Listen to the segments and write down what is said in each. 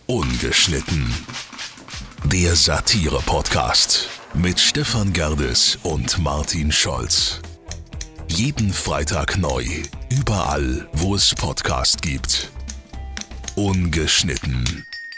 Ungeschnitten. Der Satire-Podcast mit Stefan Gerdes und Martin Scholz. Jeden Freitag neu, überall, wo es Podcast gibt. Ungeschnitten.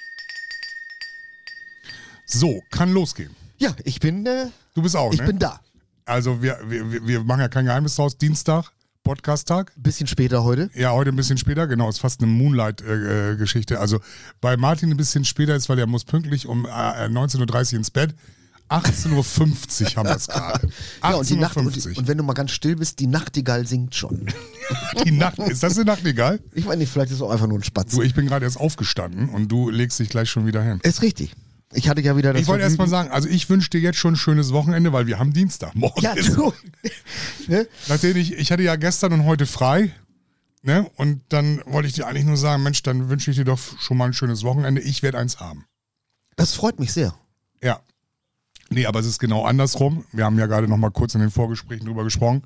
So, kann losgehen. Ja, ich bin. Du bist auch, Ich ne? bin da. Also wir machen ja kein Geheimnis draus. Dienstag, Podcast-Tag. Ein bisschen später heute. Ja, heute ein bisschen später, genau, ist fast eine Moonlight-Geschichte. Also bei Martin ein bisschen später ist, weil er muss pünktlich um 19.30 Uhr ins Bett. 18.50 Uhr haben wir es gerade. Ja, und die Nacht, 18.50 Uhr. und wenn du mal ganz still bist, die Nachtigall singt schon. Die Nacht, ist das eine Nachtigall? Ich weiß nicht, vielleicht ist es auch einfach nur ein Spatz. Du, ich bin gerade erst aufgestanden und du legst dich gleich schon wieder hin. Ist richtig. Ich hatte ja wieder das Ich wollte erst mal Vergnügen- sagen, also ich wünsche dir jetzt schon ein schönes Wochenende, weil wir haben Dienstag. Morgen Ja, ist du. Ne? Nachdem ich hatte ja gestern und heute frei, ne? Und dann wollte ich dir eigentlich nur sagen, Mensch, dann wünsche ich dir doch schon mal ein schönes Wochenende. Ich werde eins haben. Das freut mich sehr. Ja. Nee, aber es ist genau andersrum. Wir haben ja gerade noch mal kurz in den Vorgesprächen drüber gesprochen.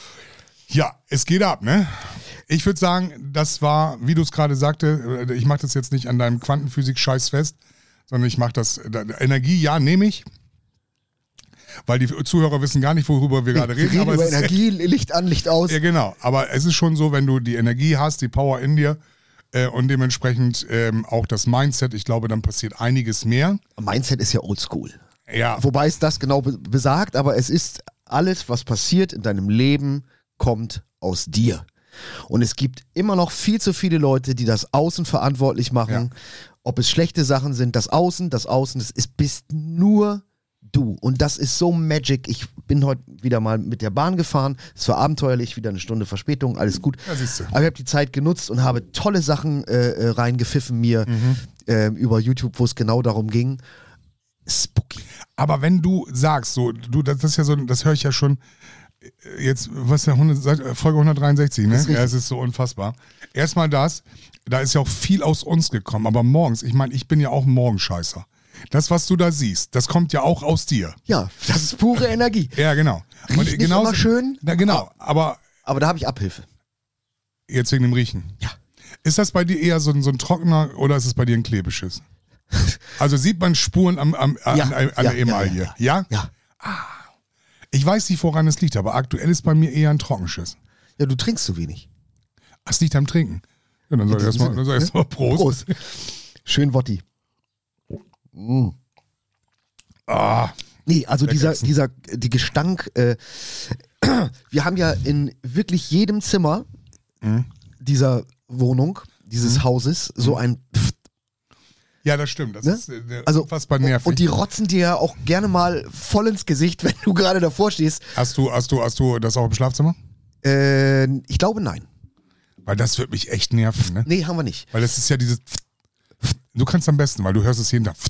Ja, es geht ab, ne? Ich würde sagen, das war, wie du es gerade sagte, ich mache das jetzt nicht an deinem Quantenphysik-Scheiß fest, sondern ich mache das, Energie, ja, nehme ich. Weil die Zuhörer wissen gar nicht, worüber wir gerade Wir reden. reden Aber über es ist, Energie, Licht an, Licht aus. ja, genau. Aber es ist schon so, wenn du die Energie hast, die Power in dir und dementsprechend auch das Mindset, ich glaube, dann passiert einiges mehr. Mindset ist ja oldschool. Ja, Wobei es das genau besagt, aber es ist alles, was passiert in deinem Leben, kommt aus dir. Und es gibt immer noch viel zu viele Leute, die das Außen verantwortlich machen. Ob es schlechte Sachen sind, das Außen, das bist nur du. Und das ist so Magic. Ich bin heute wieder mal mit der Bahn gefahren. Es war abenteuerlich, wieder eine Stunde Verspätung, alles gut. Ja, siehst du. Aber ich habe die Zeit genutzt und habe tolle Sachen reingepfiffen mir über YouTube, wo es genau darum ging. Spooky. aber wenn du sagst, so, du, das ist ja so, das höre ich ja schon jetzt, was ist der Folge 163, ne? Das ist richtig. Ja, es ist so unfassbar. Erstmal das, da ist ja auch viel aus uns gekommen, aber morgens, ich meine, ich bin ja auch ein Morgenscheißer. Das, was du da siehst, das kommt ja auch aus dir. Ja, das ist pure Energie. Ja, genau. Riecht nicht immer schön, Na, genau, aber aber da habe ich Abhilfe. jetzt wegen dem Riechen. Ja. Ist das bei dir eher so ein trockener oder ist es bei dir ein klebisches? Also sieht man Spuren an der Emaille? Ja? Ja. Ich weiß nicht, woran es liegt, aber aktuell ist bei mir eher ein Trockenschiss. Ja, du trinkst zu wenig. Es liegt am Trinken. Ja, dann sag ich In diesem erstmal Sinne, Prost. Schön Wotti. Ah, Nee, also Lecker die Gestank, wir haben ja in wirklich jedem Zimmer dieser Wohnung, dieses Hauses, so ein ja, das stimmt. Das Ne? ist Also, unfassbar nervig. und die rotzen dir ja auch gerne mal voll ins Gesicht, wenn du gerade davor stehst. Hast du das auch im Schlafzimmer? Ich glaube, nein. Weil das wird mich echt nerven, ne? Nee, haben wir nicht. Weil das ist ja dieses. Du kannst am besten, weil du hörst es jeden Tag.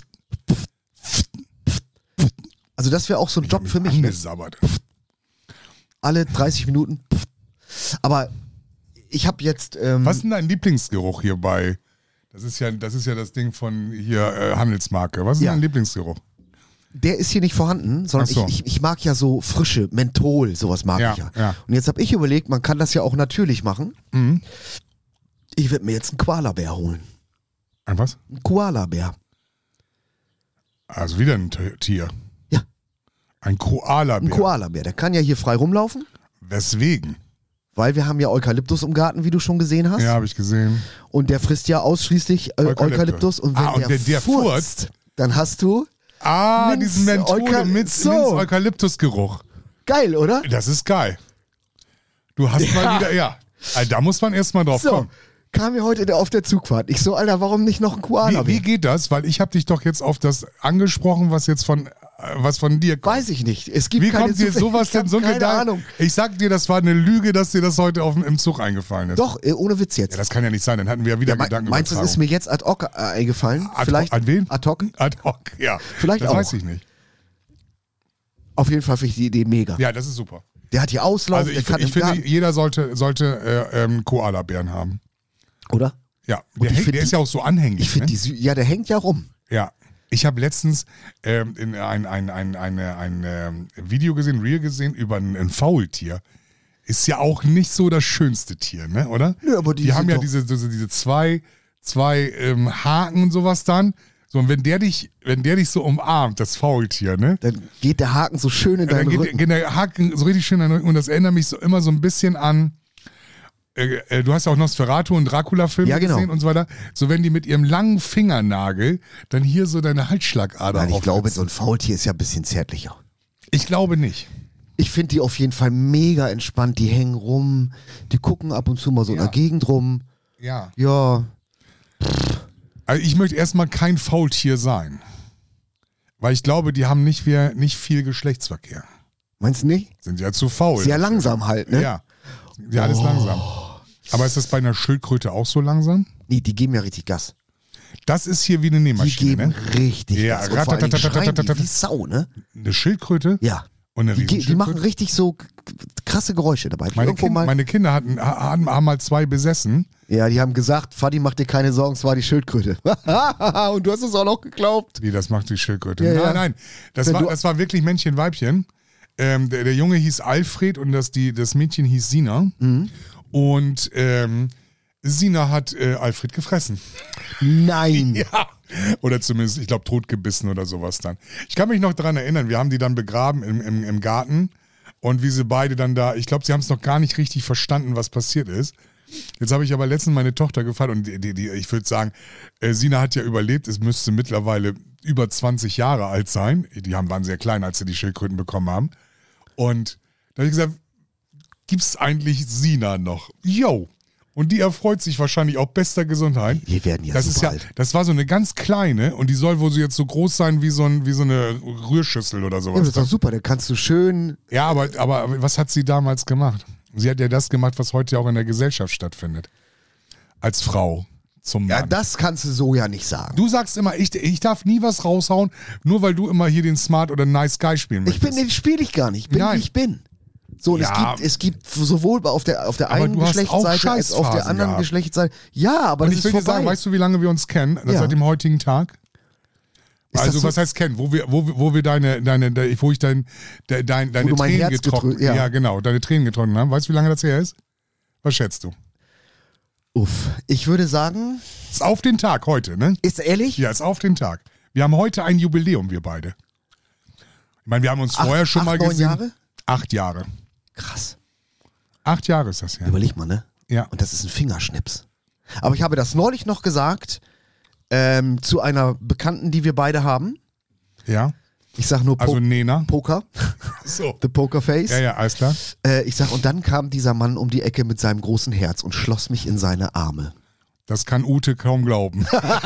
Also das wäre auch so ein Job für mich. Ne? Angesabbert. Alle 30 Minuten. Aber ich habe jetzt... Was ist denn dein Lieblingsgeruch hier bei? Das ist ja das Ding von hier Handelsmarke. Was ist Ja. dein Lieblingsgeruch? Der ist hier nicht vorhanden, sondern Ach so. ich mag ja so frische, Menthol, sowas mag Ja, ich ja. ja. Und jetzt habe ich überlegt, man kann das ja auch natürlich machen. Mhm. Ich werde mir jetzt einen Koalabär holen. Ein was? Ein Koalabär. Also wieder ein Tier. Ja. Ein Koalabär. Ein Koalabär, der kann ja hier frei rumlaufen, Weswegen? weil wir haben ja Eukalyptus im Garten, wie du schon gesehen hast. Ja, habe ich gesehen. Und der frisst ja ausschließlich Eukalyptus. Und wenn und der furzt, dann hast du... Minz, diesen Menthol mit So. Eukalyptusgeruch. Geil, oder? Das ist geil. Du hast mal wieder, ja. Also, da muss man erstmal drauf So, kommen. kam mir heute auf der Zugfahrt. Ich so, Alter, warum nicht noch ein Koalabär? Wie geht das? Weil ich habe dich doch jetzt auf das angesprochen, was von dir kommt. Weiß ich nicht. Es gibt Wie keine kommt dir Zufälle. sowas Ich denn hab so keine gedacht? Ahnung. Ich sag dir, das war eine Lüge, dass dir das heute im Zug eingefallen ist. Doch, ohne Witz jetzt. Ja, das kann ja nicht sein, dann hatten wir ja wieder Gedanken. Meinst du, es ist mir jetzt ad hoc eingefallen? Vielleicht An wen? ad hoc? Ad hoc, ja. Vielleicht das auch. weiß ich nicht. Auf jeden Fall finde ich die Idee mega. Ja, das ist super. Der hat hier Auslauf, Also der ich kann im finde, Garten, jeder sollte Koalabären haben. oder? Ja, Und ich find der ist ja auch so anhänglich. Ich finde ne? ja, der hängt ja rum. Ja. Ich habe letztens in ein Video gesehen, Reel gesehen, über ein Faultier. Ist ja auch nicht so das schönste Tier, ne, oder? Nö, aber die haben sind ja doch- diese zwei Haken und sowas dann. So, und wenn der dich so umarmt, das Faultier, ne? Dann geht der Haken so schön in deinen Rücken. Geht der Haken so richtig schön in deinen Rücken und das erinnert mich so immer so ein bisschen an, du hast ja auch Nosferatu und Dracula-Filme gesehen und so weiter. So, wenn die mit ihrem langen Fingernagel dann hier so deine Halsschlagader Nein, ich glaube, so ein Faultier ist ja ein bisschen zärtlicher. Ich glaube nicht. Ich finde die auf jeden Fall mega entspannt. Die hängen rum, die gucken ab und zu mal so in der Gegend rum. Ja. Ja. Also ich möchte erstmal kein Faultier sein. Weil ich glaube, die haben nicht viel Geschlechtsverkehr. Meinst du nicht? Sind ja zu faul. Sehr langsam halt, ne? Ja. Ja, alles langsam. Aber ist das bei einer Schildkröte auch so langsam? Nee, die geben ja richtig Gas. Das ist hier wie eine Nähmaschine, Die geben richtig Gas. Und vor allen Dingen schreien die wie Sau, ne? Eine Schildkröte? Ja. Und eine Die machen richtig so krasse Geräusche dabei. Meine Kinder haben mal 2 besessen. Ja, die haben gesagt, Fadi, mach dir keine Sorgen, es war die Schildkröte. Und du hast es auch noch geglaubt. Wie, das macht die Schildkröte? Ja, Nein. Das war wirklich Männchen, Weibchen. Der Junge hieß Alfred und das Mädchen hieß Sina. Mhm. Und Sina hat Alfred gefressen. Nein. Ja. Oder zumindest, ich glaube, totgebissen oder sowas dann. Ich kann mich noch daran erinnern, wir haben die dann begraben im Garten und wie sie beide dann da, ich glaube, sie haben es noch gar nicht richtig verstanden, was passiert ist. Jetzt habe ich aber letztens meine Tochter gefragt und ich würde sagen, Sina hat ja überlebt, es müsste mittlerweile über 20 Jahre alt sein. Waren sehr klein, als sie die Schildkröten bekommen haben. Und da habe ich gesagt, gibt's eigentlich Sina noch? Jo. Und die erfreut sich wahrscheinlich auch bester Gesundheit. Wir werden ja super alt. Das war so eine ganz kleine und die soll wohl so jetzt so groß sein wie so eine Rührschüssel oder sowas. Ja, das ist doch super, dann kannst du schön... Ja, aber was hat sie damals gemacht? Sie hat ja das gemacht, was heute auch in der Gesellschaft stattfindet. Als Frau zum Mann. Ja, das kannst du so ja nicht sagen. Du sagst immer, ich darf nie was raushauen, nur weil du immer hier den Smart oder Nice Guy spielen möchtest. Den spiele ich gar nicht. Ich bin, wie ich bin. So, und es gibt sowohl auf der einen Geschlechtsseite als auf der anderen Geschlechtsseite. Ja, aber und das ich ist will dir vorbei. sagen, weißt du, wie lange wir uns kennen? Seit dem heutigen Tag? Also was heißt kennen? Wo wir deine Tränen getrocknet, ja genau, deine Tränen getrocknet haben. Weißt du, wie lange das her ist? Was schätzt du? Uff, ich würde sagen... Ist auf den Tag heute, ne? Ist ehrlich? Ja, ist auf den Tag. Wir haben heute ein Jubiläum, wir beide. Ich meine, wir haben uns vorher schon mal gesehen. 9 Jahre? 8 Jahre. Krass. 8 Jahre ist das, ja. Überleg mal, ne? Ja. Und das ist ein Fingerschnips. Aber ich habe das neulich noch gesagt zu einer Bekannten, die wir beide haben. Ja. Ich sag nur Nena. Poker. So. The Poker Face. Ja, alles klar. Ich sag, und dann kam dieser Mann um die Ecke mit seinem großen Herz und schloss mich in seine Arme. Das kann Ute kaum glauben.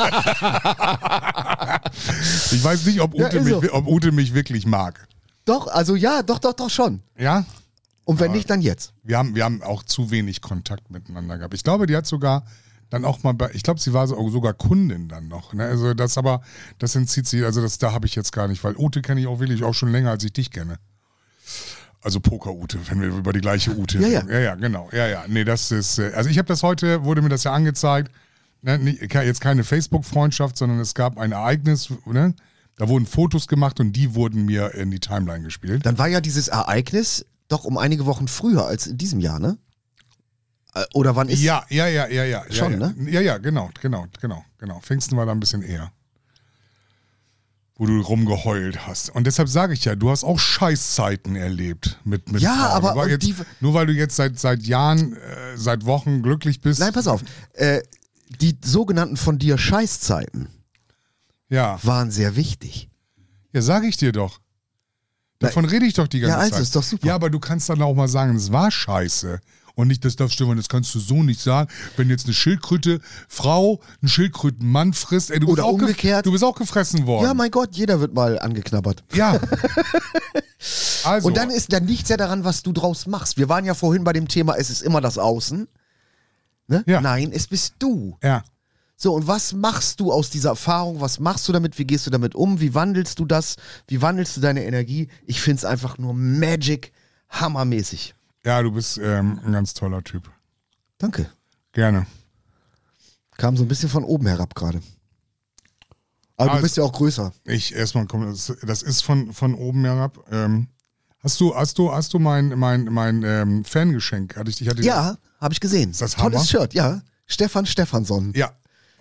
Ich weiß nicht, ob Ute mich wirklich mag. Doch, also ja, doch schon. Ja? Und wenn nicht, dann jetzt. Wir haben auch zu wenig Kontakt miteinander gehabt. Ich glaube, die hat sogar dann auch mal ich glaube, sie war sogar Kundin dann noch. Ne? Also das entzieht sie, also da habe ich jetzt gar nicht, weil Ute kenne ich auch wirklich auch schon länger, als ich dich kenne. Also Poker-Ute, wenn wir über die gleiche Ute reden. Ja, genau. Ja. Nee, das ist, also ich habe das heute, wurde mir das ja angezeigt, ne? Jetzt keine Facebook-Freundschaft, sondern es gab ein Ereignis, ne? Da wurden Fotos gemacht und die wurden mir in die Timeline gespielt. Dann war ja dieses Ereignis doch um einige Wochen früher als in diesem Jahr, ne? Oder wann ist... Ja. Schon, ja. Ne? Ja, genau. Pfingsten war da ein bisschen eher. Wo du rumgeheult hast. Und deshalb sage ich ja, du hast auch Scheißzeiten erlebt mit ja, Frauen. aber nur weil du jetzt seit Jahren, seit Wochen glücklich bist. Nein, pass auf. Die sogenannten von dir Scheißzeiten waren sehr wichtig. Ja, sage ich dir doch. Davon rede ich doch die ganze Zeit. Ja, also ist doch super. Ja, aber du kannst dann auch mal sagen, es war scheiße. Und nicht, das darfst du, das kannst du so nicht sagen. Wenn jetzt eine Schildkröte-Frau einen Schildkröten-Mann frisst, ey, oder umgekehrt. Du bist auch gefressen worden. Ja, mein Gott, jeder wird mal angeknabbert. Ja. Also. Und dann ist da nichts ja daran, was du draus machst. Wir waren ja vorhin bei dem Thema, es ist immer das Außen. Ne? Ja. Nein, es bist du. Ja. So, und was machst du aus dieser Erfahrung? Was machst du damit? Wie gehst du damit um? Wie wandelst du das? Wie wandelst du deine Energie? Ich finde es einfach nur Magic, hammermäßig. Ja, du bist ein ganz toller Typ. Danke. Gerne. Kam so ein bisschen von oben herab gerade. Aber du bist ja auch größer. Das ist von oben herab. Hast du mein Fangeschenk? Ja, habe ich gesehen. Ist das Tolles Hammer? Shirt, ja. Stefan Stefansson. Ja.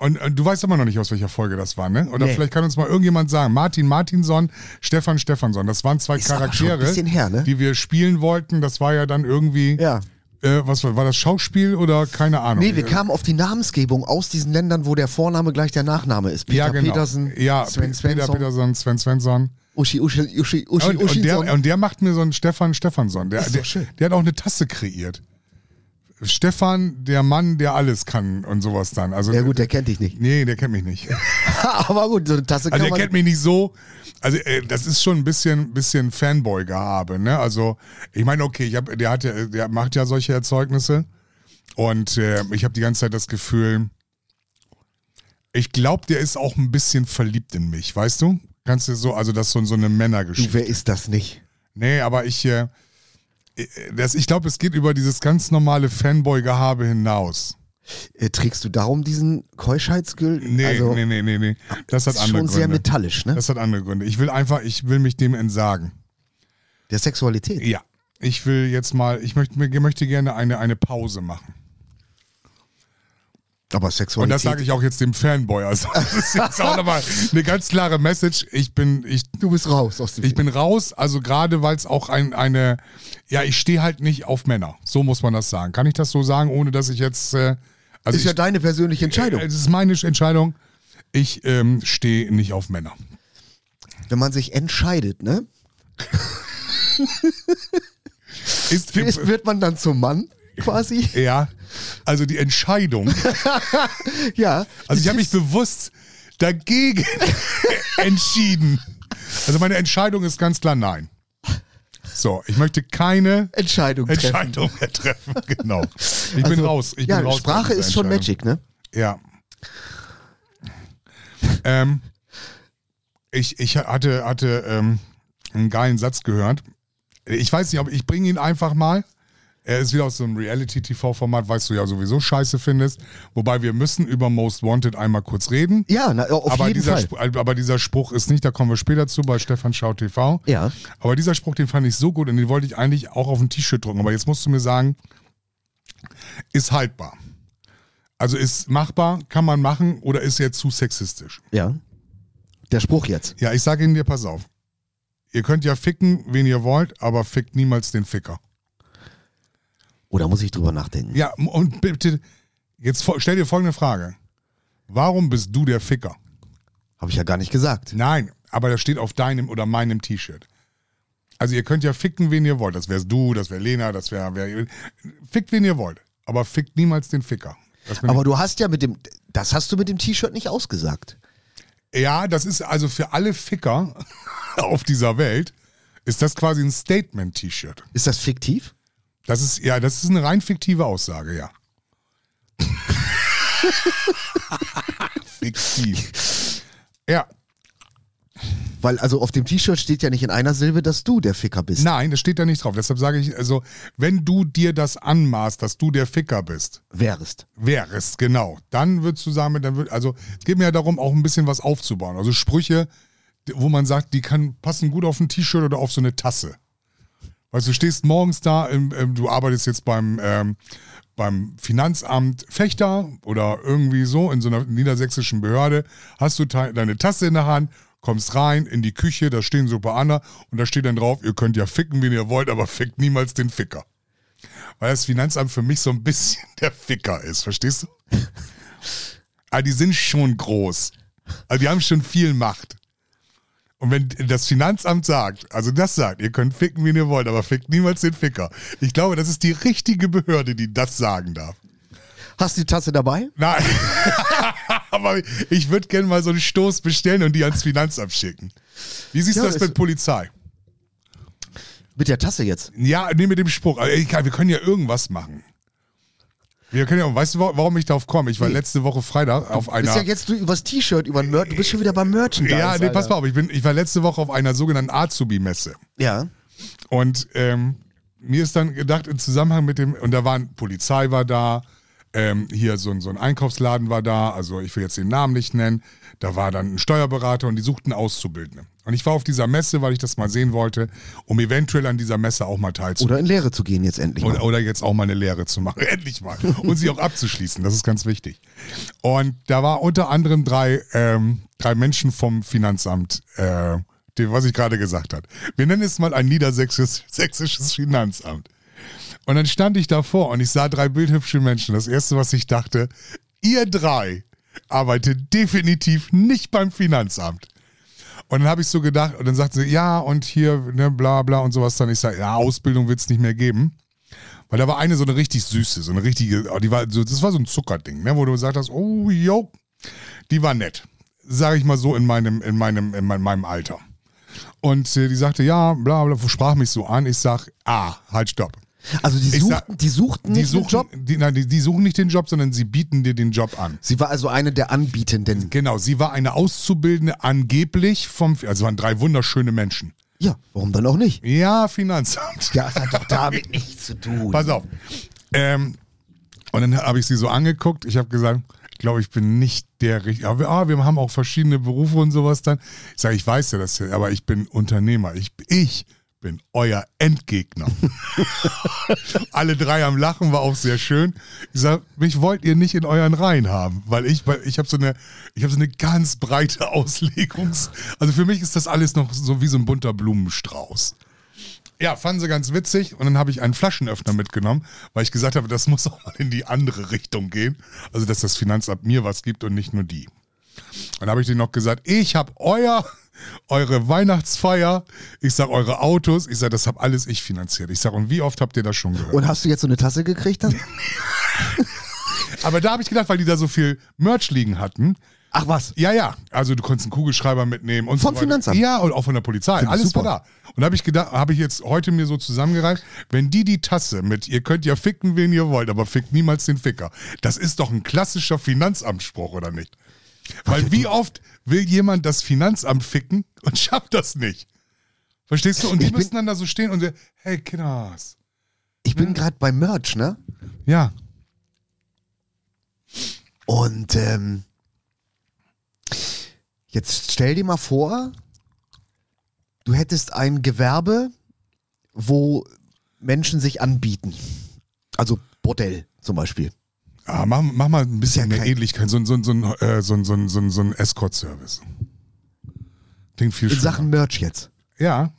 Und du weißt immer noch nicht, aus welcher Folge das war, ne? Oder Nee. vielleicht kann uns mal irgendjemand sagen. Martin Martinson, Stefan Stefansson. Das waren zwei Ist aber schon ein Charaktere, bisschen her, ne? die wir spielen wollten. Das war ja dann irgendwie, Ja. was war das, Schauspiel oder keine Ahnung? Nee, wir kamen auf die Namensgebung aus diesen Ländern, wo der Vorname gleich der Nachname ist. Peter ja, genau. Petersen, ja, Sven Peter Svensson, Peterson, Sven Svensson. Uschi Und der macht mir so einen Stefan Stefansson. Ist doch schön. Der hat auch eine Tasse kreiert. Stefan, der Mann, der alles kann und sowas dann. Also, Ja gut, der kennt dich nicht. Nee, der kennt mich nicht. Aber gut, so eine Tasse kann Also der man... kennt mich nicht so. Also das ist schon ein bisschen Fanboy-Gehabe, ne? Also ich meine, okay, der macht ja solche Erzeugnisse und ich habe die ganze Zeit das Gefühl, ich glaube, der ist auch ein bisschen verliebt in mich, weißt du? Kannst du so, also das ist so eine Männergeschichte. Du, wer ist das nicht? Nee, aber ich glaube, es geht über dieses ganz normale Fanboy-Gehabe hinaus. Trägst du darum diesen Keuschheitsgürtel? Nee, also, nee. Das hat ist andere schon Gründe. sehr metallisch, ne? Das hat andere Gründe. Ich will mich dem entsagen. Der Sexualität. Ja. Ich will jetzt mal, ich möchte gerne eine Pause machen. Aber Und Sexualität... das sage ich auch jetzt dem Fanboy. Also das ist jetzt auch nochmal eine ganz klare Message. Du bist raus aus dem Ich bin raus, also gerade weil es auch ich stehe halt nicht auf Männer. So muss man das sagen. Kann ich das so sagen, ohne dass ich jetzt... ist ja deine persönliche Entscheidung. Es ist meine Entscheidung. Ich stehe nicht auf Männer. Wenn man sich entscheidet, ne? Wird man dann zum Mann quasi? Ja, also die Entscheidung. Ja. Also ich habe mich bewusst dagegen entschieden. Also meine Entscheidung ist ganz klar nein. So, ich möchte keine Entscheidung treffen. Entscheidung mehr treffen. Genau. Ich bin raus. Ich bin raus. Sprache ist schon Magic, ne? Ja. Ich hatte einen geilen Satz gehört. Ich weiß nicht, ob ich bringe ihn einfach mal. Er ist wieder aus so einem Reality-TV-Format, weißt du ja sowieso scheiße findest. Wobei wir müssen über Most Wanted einmal kurz reden. Ja, auf jeden Fall. Aber dieser Spruch ist nicht, da kommen wir später zu bei Stefan Schau TV. Ja. Aber dieser Spruch, den fand ich so gut und den wollte ich eigentlich auch auf ein T-Shirt drucken. Aber jetzt musst du mir sagen, ist haltbar. Also ist machbar, kann man machen oder ist er zu sexistisch? Ja. Der Spruch jetzt. Ja, ich sage Ihnen dir, pass auf. Ihr könnt ja ficken, wen ihr wollt, aber fickt niemals den Ficker. Oder muss ich drüber nachdenken? Ja, und bitte, jetzt stell dir folgende Frage. Warum bist du der Ficker? Habe ich ja gar nicht gesagt. Nein, aber das steht auf deinem oder meinem T-Shirt. Also ihr könnt ja ficken, wen ihr wollt. Das wärst du, das wäre Lena, das wäre... Fickt, wen ihr wollt, aber fickt niemals den Ficker. Aber du hast ja das hast du mit dem T-Shirt nicht ausgesagt. Ja, das ist also für alle Ficker auf dieser Welt, ist das quasi ein Statement-T-Shirt. Ist das fiktiv? Das ist eine rein fiktive Aussage, ja. Fiktiv. Ja. Weil also auf dem T-Shirt steht ja nicht in einer Silbe, dass du der Ficker bist. Nein, das steht da nicht drauf. Deshalb sage ich, also, wenn du dir das anmaßt, dass du der Ficker bist, Wärst, genau, dann würdest du sagen, also, es geht mir ja darum, auch ein bisschen was aufzubauen. Also Sprüche, wo man sagt, die passen gut auf ein T-Shirt oder auf so eine Tasse. Weißt du, stehst morgens da, du arbeitest jetzt beim Finanzamt Fechter oder irgendwie so in so einer niedersächsischen Behörde, hast du deine Tasse in der Hand, kommst rein in die Küche, da stehen so ein paar andere und da steht dann drauf, ihr könnt ja ficken, wen ihr wollt, aber fickt niemals den Ficker. Weil das Finanzamt für mich so ein bisschen der Ficker ist, verstehst du? Aber die sind schon groß. Also die haben schon viel Macht. Und wenn das Finanzamt sagt, ihr könnt ficken, wen ihr wollt, aber fickt niemals den Ficker. Ich glaube, das ist die richtige Behörde, die das sagen darf. Hast du die Tasse dabei? Nein, aber ich würde gerne mal so einen Stoß bestellen und die ans Finanzamt schicken. Wie siehst du das mit Polizei? Mit der Tasse jetzt? Ja, nee, mit dem Spruch. Wir können ja irgendwas machen. Weißt du, warum ich darauf komme? Ich war letzte Woche Freitag auf einer... Du bist ja jetzt übers T-Shirt, du bist schon wieder beim Merchandise. Ja, nee, pass mal auf, ich war letzte Woche auf einer sogenannten Azubi-Messe. Ja. Und mir ist dann gedacht, im Zusammenhang mit dem, und da Polizei war da, Hier so ein Einkaufsladen war da, also ich will jetzt den Namen nicht nennen. Da war dann ein Steuerberater und die suchten Auszubildende. Und ich war auf dieser Messe, weil ich das mal sehen wollte, um eventuell an dieser Messe auch mal teilzunehmen. Oder in Lehre zu gehen jetzt endlich mal. Oder jetzt auch mal eine Lehre zu machen. Endlich mal. Und sie auch abzuschließen. Das ist ganz wichtig. Und da war unter anderem drei Menschen vom Finanzamt, was ich gerade gesagt habe. Wir nennen es mal ein niedersächsisches Finanzamt. Und dann stand ich davor und ich sah drei bildhübsche Menschen. Das Erste, was ich dachte, ihr drei arbeitet definitiv nicht beim Finanzamt. Und dann habe ich so gedacht, und dann sagte sie, ja, und hier, ne, bla bla und sowas. Dann ich sage, ja, Ausbildung wird es nicht mehr geben. Weil da war eine so eine richtig süße, so eine richtige, das war so ein Zuckerding, ne, wo du gesagt hast, oh, jo, die war nett. Sage ich mal so in meinem Alter. Und die sagte, ja, bla bla, sprach mich so an. Ich sag, halt, stopp. Also die suchten nicht den Job? Die suchen nicht den Job, sondern sie bieten dir den Job an. Sie war also eine der Anbietenden. Genau, sie war eine Auszubildende angeblich also waren drei wunderschöne Menschen. Ja, warum dann auch nicht? Ja, Finanzamt. Ja, das hat doch damit nichts zu tun. Pass auf. Und dann habe ich sie so angeguckt. Ich habe gesagt, ich glaube, ich bin nicht der Richtige. Aber wir haben auch verschiedene Berufe und sowas dann. Ich sage, ich weiß ja das, aber ich bin Unternehmer. Ich bin euer Endgegner. Alle drei am Lachen, war auch sehr schön. Ich sage, mich wollt ihr nicht in euren Reihen haben, weil ich habe so eine ganz breite also für mich ist das alles noch so wie so ein bunter Blumenstrauß. Ja, fanden sie ganz witzig und dann habe ich einen Flaschenöffner mitgenommen, weil ich gesagt habe, das muss auch mal in die andere Richtung gehen. Also, dass das Finanzamt mir was gibt und nicht nur die. Dann habe ich denen noch gesagt, ich habe eure Weihnachtsfeier, ich sag eure Autos, ich sag, das hab alles ich finanziert. Ich sag, und wie oft habt ihr das schon gehört? Und hast du jetzt so eine Tasse gekriegt dann? Aber da habe ich gedacht, weil die da so viel Merch liegen hatten. Ach was? Ja, also du konntest einen Kugelschreiber mitnehmen. Und vom so Finanzamt? Ja, und auch von der Polizei. Find Alles super. war da. Und da habe ich gedacht, habe ich jetzt heute mir so zusammengereicht, wenn die Tasse mit, ihr könnt ja ficken, wen ihr wollt, aber fickt niemals den Ficker. Das ist doch ein klassischer Finanzamtsspruch, oder nicht? Weil wie oft will jemand das Finanzamt ficken und schafft das nicht? Verstehst du? Und die müssen dann da so stehen und sagen, hey Kinders. Ich bin gerade bei Merch, ne? Ja. Und jetzt stell dir mal vor, du hättest ein Gewerbe, wo Menschen sich anbieten. Also Bordell zum Beispiel. Ah, mach mal ein bisschen Ja, mehr Ähnlichkeit, so ein Escort-Service. Klingt viel In schöner. Sachen Merch jetzt. Ja.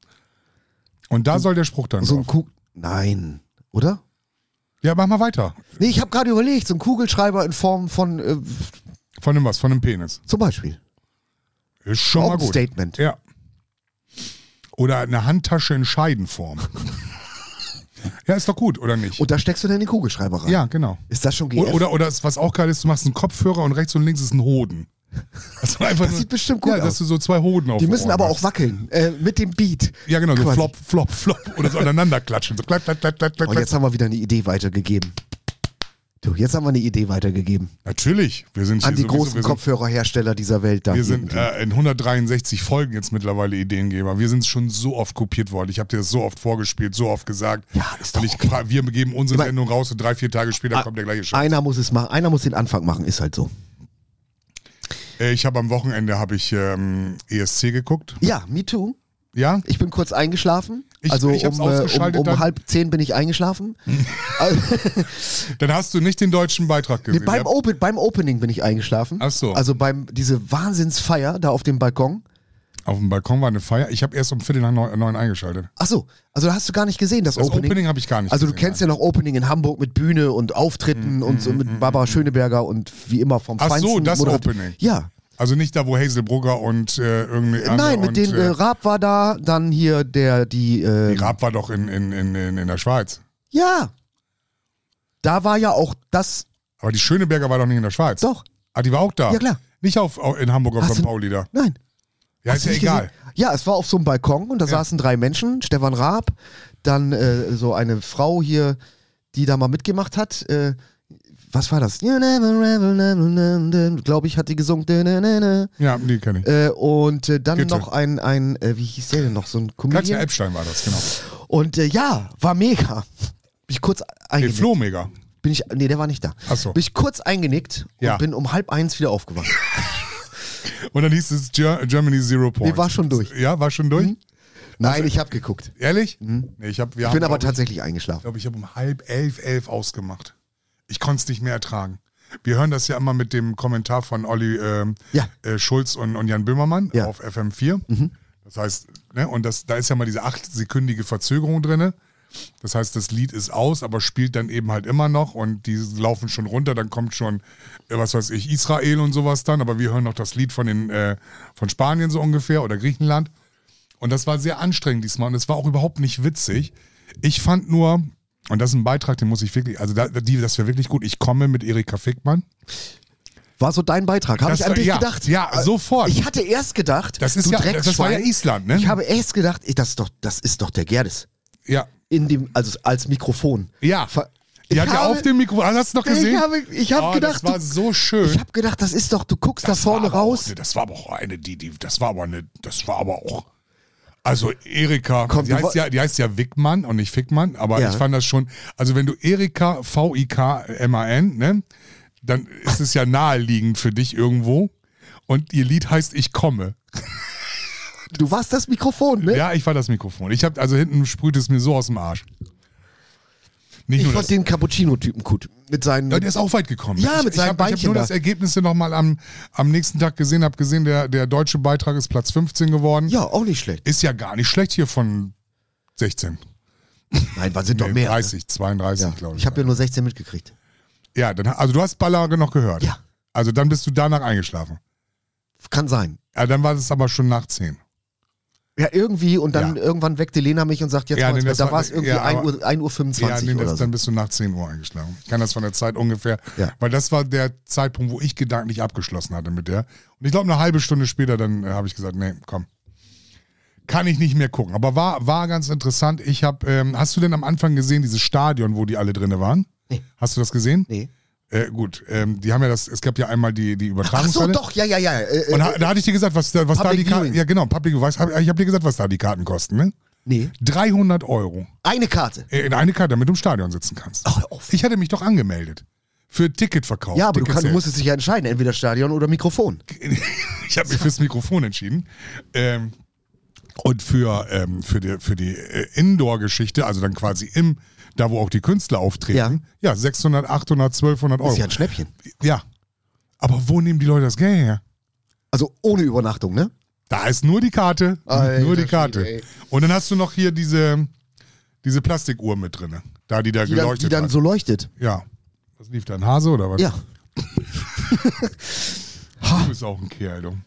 Und da soll der Spruch dann So ein drauf. Nein, oder? Ja, mach mal weiter. Nee, ich habe gerade überlegt, so ein Kugelschreiber in Form von Von dem was? Von dem Penis. zum Beispiel. Ist schon Auch mal ein gut. Statement. Ja. Oder eine Handtasche in Scheidenform. Ja, ist doch gut, oder nicht? Und da steckst du dann den Kugelschreiber rein. Ja, genau. Ist das schon GF? Oder was auch geil ist, du machst einen Kopfhörer und rechts und links ist ein Hoden. Also einfach Das sieht bestimmt gut ja, dass aus. du so zwei Hoden auf Die dem müssen Ohr aber hast. auch wackeln. Mit dem Beat. Ja, genau, so Quasi. flop, flop, flop. Oder so aneinander klatschen. So klack, klack, klack, klack, klack. Oh, jetzt haben wir wieder eine Idee weitergegeben. Du, jetzt haben wir eine Idee weitergegeben. Natürlich. Wir sind An die hier sowieso, großen Kopfhörerhersteller dieser Welt. Da Wir sind irgendwie. in 163 Folgen jetzt mittlerweile Ideengeber. Wir sind schon so oft kopiert worden. Ich habe dir das so oft vorgespielt, so oft gesagt. Ja, ist doch Und okay. wir geben unsere Ich mein- Sendung raus und 3-4 Tage später kommt der gleiche Scheiß. Einer muss es machen. Einer muss den Anfang machen. Ist halt so. Ich habe am Wochenende ESC geguckt. Ja, me too. Ja? Ich bin kurz eingeschlafen. Ich Also hab's ausgeschaltet um dann. 9:30 bin ich eingeschlafen. Also, Dann hast du nicht den deutschen Beitrag nee, gesehen. beim Opening bin ich eingeschlafen. Ach so. Also diese Wahnsinnsfeier da auf dem Balkon. Auf dem Balkon war eine Feier. Ich habe erst um 8:45 eingeschaltet. Ach so, also hast du gar nicht gesehen, das Das Opening. Opening habe ich gar nicht Also du gesehen. kennst ja noch Opening in Hamburg mit Bühne und Auftritten und so mit Barbara Schöneberger und wie immer vom Ach so, Feinsten. das Moderator. Opening. Ja. Also nicht da, wo Hazel Brugger und irgendeine andere. Nein, mit den Raab war da, dann hier die die Raab war doch in der Schweiz. Ja. Da war ja auch das, Aber die Schöneberger war doch nicht in der Schweiz. doch, Ah, die war auch da. Ja, klar. Nicht in Hamburg auf Hast St. du- Pauli da. nein. Ja, Hast ist du ja nicht egal. gesehen? Ja, es war auf so einem Balkon und da saßen 3 Menschen, Stefan Raab, dann so eine Frau hier, die da mal mitgemacht hat, was war das? Glaube ich, hat die gesungen. Ja, die kenne ich. Und dann Gitte. noch ein wie hieß der denn noch, so ein Katja Comedian. Epstein war das, genau. Und ja, war mega. Bin ich kurz Den eingenickt. Flo mega. der war nicht da. Ach so. Bin ich kurz eingenickt Ja. und bin um 12:30 wieder aufgewacht. Und dann hieß es Germany 0 Points. Nee, war schon durch. Ja, war schon durch? Nein, ich habe geguckt. Ehrlich? Nee, wir Ich bin haben, aber tatsächlich eingeschlafen. Ich glaube, ich habe um 10:30 ausgemacht. Ich konnte es nicht mehr ertragen. Wir hören das ja immer mit dem Kommentar von Olli Schulz und Jan Böhmermann Ja. auf FM4. Das heißt, ne, und da ist ja mal diese 8-sekündige Verzögerung drin. Das heißt, das Lied ist aus, aber spielt dann eben halt immer noch und die laufen schon runter, dann kommt schon, was weiß ich, Israel und sowas dann, aber wir hören noch das Lied von Spanien so ungefähr oder Griechenland. Und das war sehr anstrengend diesmal und es war auch überhaupt nicht witzig. Ich fand nur, und das ist ein Beitrag, den muss ich wirklich, also das wäre wirklich gut, ich komme mit Erika Fickmann. War so dein Beitrag. Habe ich an dich gedacht? Ja, sofort. Ich hatte erst gedacht, Das ist du ja, das war ja Drecksschwein. Island, ne? Ich habe erst gedacht, das ist doch der Gerdes. Ja. Also als Mikrofon. Ja. Die Ich hat ja habe- auf dem Mikrofon, hast du es noch gesehen? Ich habe gedacht, das war so schön. ich habe gedacht, das ist doch, du guckst da vorne war aber raus. Auch, das war aber auch das war aber auch. Also Erika, Komm, die heißt ja Wickmann und nicht Fickmann, aber Ja. ich fand das schon, also wenn du Erika Vikman, ne, dann ist es ja naheliegend für dich irgendwo und ihr Lied heißt Ich komme. Du warst das Mikrofon, ne? Ja, ich war das Mikrofon. Also hinten sprüht es mir so aus dem Arsch. Nicht Ich nur fand das, den Cappuccino-Typen gut. Mit seinen. ja, der ist auch weit gekommen. Ja, mit seinen ich hab Beinchen nur da. das Ergebnisse nochmal am nächsten Tag gesehen, habe gesehen, der deutsche Beitrag ist Platz 15 geworden. Ja, auch nicht schlecht. Ist ja gar nicht schlecht hier von 16. Nein, was sind doch Nee, mehr. 30, 32, Ja. glaube ich. Ich habe ja nur 16 mitgekriegt. Ja, also du hast Ballage noch gehört. Ja. Also dann bist du danach eingeschlafen. Kann sein. Ja, dann war es aber schon nach 10. Ja, irgendwie und dann Ja. irgendwann weckte Lena mich und sagt, jetzt Ja, mal, nee, das da war- war es irgendwie ja, 1:25 Ja, nee, oder so. dann bist du nach 10 Uhr eingeschlafen. Ich kann das von der Zeit ungefähr, Ja. weil das war der Zeitpunkt, wo ich gedanklich abgeschlossen hatte mit der. Und ich glaube, eine halbe Stunde später, dann habe ich gesagt, nee, komm. Kann ich nicht mehr gucken. Aber war ganz interessant. Hast du denn am Anfang gesehen, dieses Stadion, wo die alle drinne waren? Nee. Hast du das gesehen? Nee. Gut, die haben ja es gab ja einmal die Ach so, Übertragungshalle. doch, ja. Und da hatte ich dir gesagt, was da die Public Karten, Viewing. ja genau, Public Viewing. Ich habe dir gesagt, was da die Karten kosten, ne? Nee. 300 €. Eine Karte. In eine Karte, damit du im Stadion sitzen kannst. Ach, hör auf. Ich hatte mich doch angemeldet. Für Ticketverkauf. Ja, aber du Ticketsales. musstest dich ja entscheiden, entweder Stadion oder Mikrofon. Ich habe mich fürs Mikrofon entschieden. Und für die Indoor-Geschichte, also dann quasi da wo auch die Künstler auftreten, ja 600, 800, 1200 Das €. ist ja ein Schnäppchen. Ja. Aber wo nehmen die Leute das Geld her? Also ohne Übernachtung, ne? Da ist nur die Karte. Alter Nur die Karte. Schwede, ey. Und dann hast du noch hier diese Plastikuhr mit drin. Da die Die geleuchtet dann hat. so leuchtet. Ja. Was lief da? Ein Hase oder was? Ja. Du bist auch ein Kerl, du.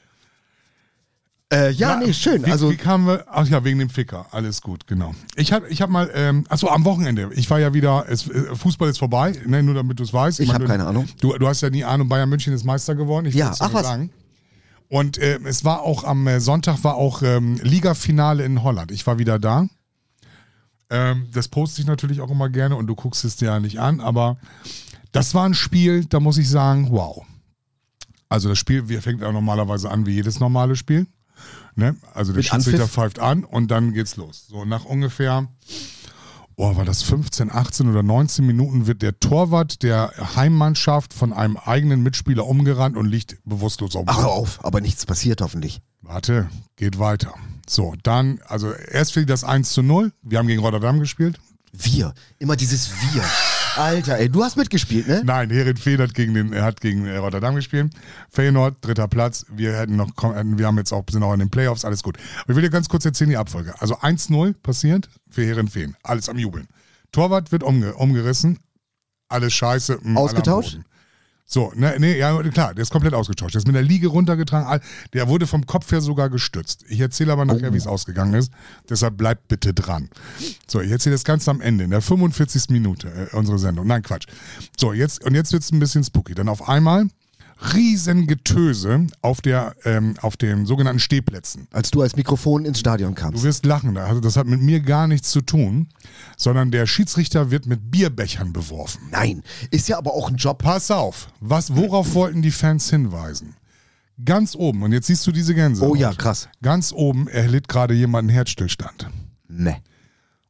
Nee, schön. Wie kamen wir? Ach ja, wegen dem Ficker. Alles gut, genau. Ich hab mal, am Wochenende. Ich war ja wieder, Fußball ist vorbei, ne, nur damit du es weißt. Ich habe keine Ahnung. Du hast ja nie Ahnung, Bayern München ist Meister geworden. Ich Ja, will's dir ach nur was. sagen. Und es war auch am Sonntag Liga-Finale in Holland. Ich war wieder da. Das poste ich natürlich auch immer gerne und du guckst es dir ja nicht an, aber das war ein Spiel, da muss ich sagen, wow. Also das Spiel fängt ja normalerweise an wie jedes normale Spiel. Ne? Also der Mit Schiedsrichter Anpfiff? pfeift an und dann geht's los. So nach ungefähr, war das 15, 18 oder 19 Minuten wird der Torwart der Heimmannschaft von einem eigenen Mitspieler umgerannt und liegt bewusstlos auf dem Ach, Boden. hör auf, aber nichts passiert hoffentlich. Warte, geht weiter. So, dann, also erst fiel das 1:0. Wir haben gegen Rotterdam gespielt. Wir. Immer dieses Wir. Alter, ey, du hast mitgespielt, ne? Nein, Heerenveen hat gegen Rotterdam gespielt. Feyenoord, 3. Platz. Wir sind auch in den Playoffs, alles gut. Aber ich will dir ganz kurz erzählen, die Abfolge. Also 1:0 passiert für Heerenveen. Alles am Jubeln. Torwart wird umgerissen. Alles scheiße. Alle am Ausgetauscht? Boden. So, ja klar, der ist komplett ausgetauscht. Der ist mit der Liege runtergetragen. Der wurde vom Kopf her sogar gestützt. Ich erzähle aber nachher, wie es ausgegangen ist. Deshalb bleibt bitte dran. So, ich erzähle das Ganze am Ende, in der 45. Minute unsere Sendung. Nein, Quatsch. So, jetzt wird es ein bisschen spooky. Dann auf einmal Riesengetöse auf den sogenannten Stehplätzen. Als du als Mikrofon ins Stadion Du kamst. wirst lachen, also das hat mit mir gar nichts zu tun, sondern der Schiedsrichter wird mit Bierbechern beworfen. Nein, ist ja aber auch ein Job. Pass auf, worauf wollten die Fans hinweisen? Ganz oben, und jetzt siehst du diese Gänse. Oh ja, krass. Ganz oben erlitt gerade jemand einen Herzstillstand. Ne.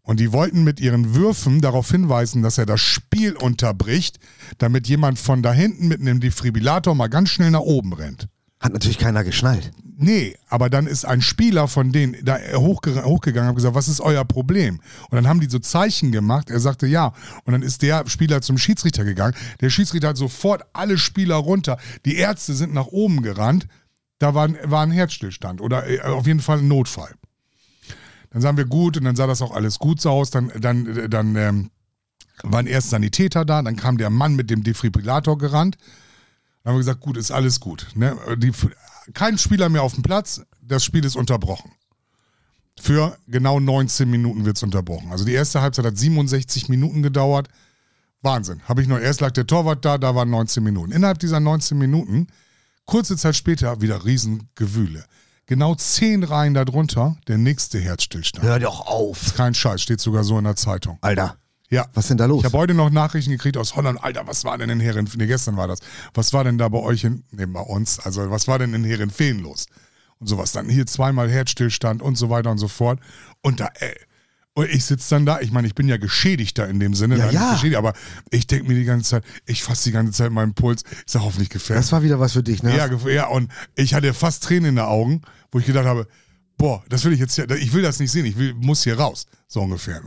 Und die wollten mit ihren Würfen darauf hinweisen, dass er das Spiel unterbricht, damit jemand von da hinten mit einem Defibrillator mal ganz schnell nach oben rennt. Hat natürlich keiner geschnallt. Nee, aber dann ist ein Spieler von denen da hochgegangen und hat gesagt, was ist euer Problem? Und dann haben die so Zeichen gemacht, er sagte ja. Und dann ist der Spieler zum Schiedsrichter gegangen. Der Schiedsrichter hat sofort alle Spieler runter. Die Ärzte sind nach oben gerannt. Da war ein Herzstillstand oder auf jeden Fall ein Notfall. Dann sagen wir gut und dann sah das auch alles gut so aus. Dann waren erst Sanitäter da, dann kam der Mann mit dem Defibrillator gerannt. Dann haben wir gesagt, gut, ist alles gut. Ne? Kein Spieler mehr auf dem Platz, das Spiel ist unterbrochen. Für genau 19 Minuten wird es unterbrochen. Also die erste Halbzeit hat 67 Minuten gedauert. Wahnsinn. Erst lag der Torwart da waren 19 Minuten. Innerhalb dieser 19 Minuten, kurze Zeit später, wieder Riesengewühle. Genau 10 Reihen darunter, der nächste Herzstillstand. Hör doch auf. Ist kein Scheiß, steht sogar so in der Zeitung. Alter. Ja. Was ist denn da los? Ich habe heute noch Nachrichten gekriegt aus Holland. Alter, was war denn in Heerenveen? Nee, gestern war das. Was war denn da bei euch bei uns? Also, was war denn in Heerenveen los? Und sowas. Dann hier zweimal Herzstillstand und so weiter und so fort. Und und ich sitze dann da. Ich meine, ich bin ja Geschädigter in dem Sinne. Ja. Aber ich denke mir die ganze Zeit, ich fasse die ganze Zeit meinen Puls. Ich sage, hoffentlich gefällt. Das war wieder was für dich, ne? Ja, und ich hatte fast Tränen in den Augen, wo ich gedacht habe, boah, das will ich jetzt hier, ich will das nicht sehen, muss hier raus. So ungefähr.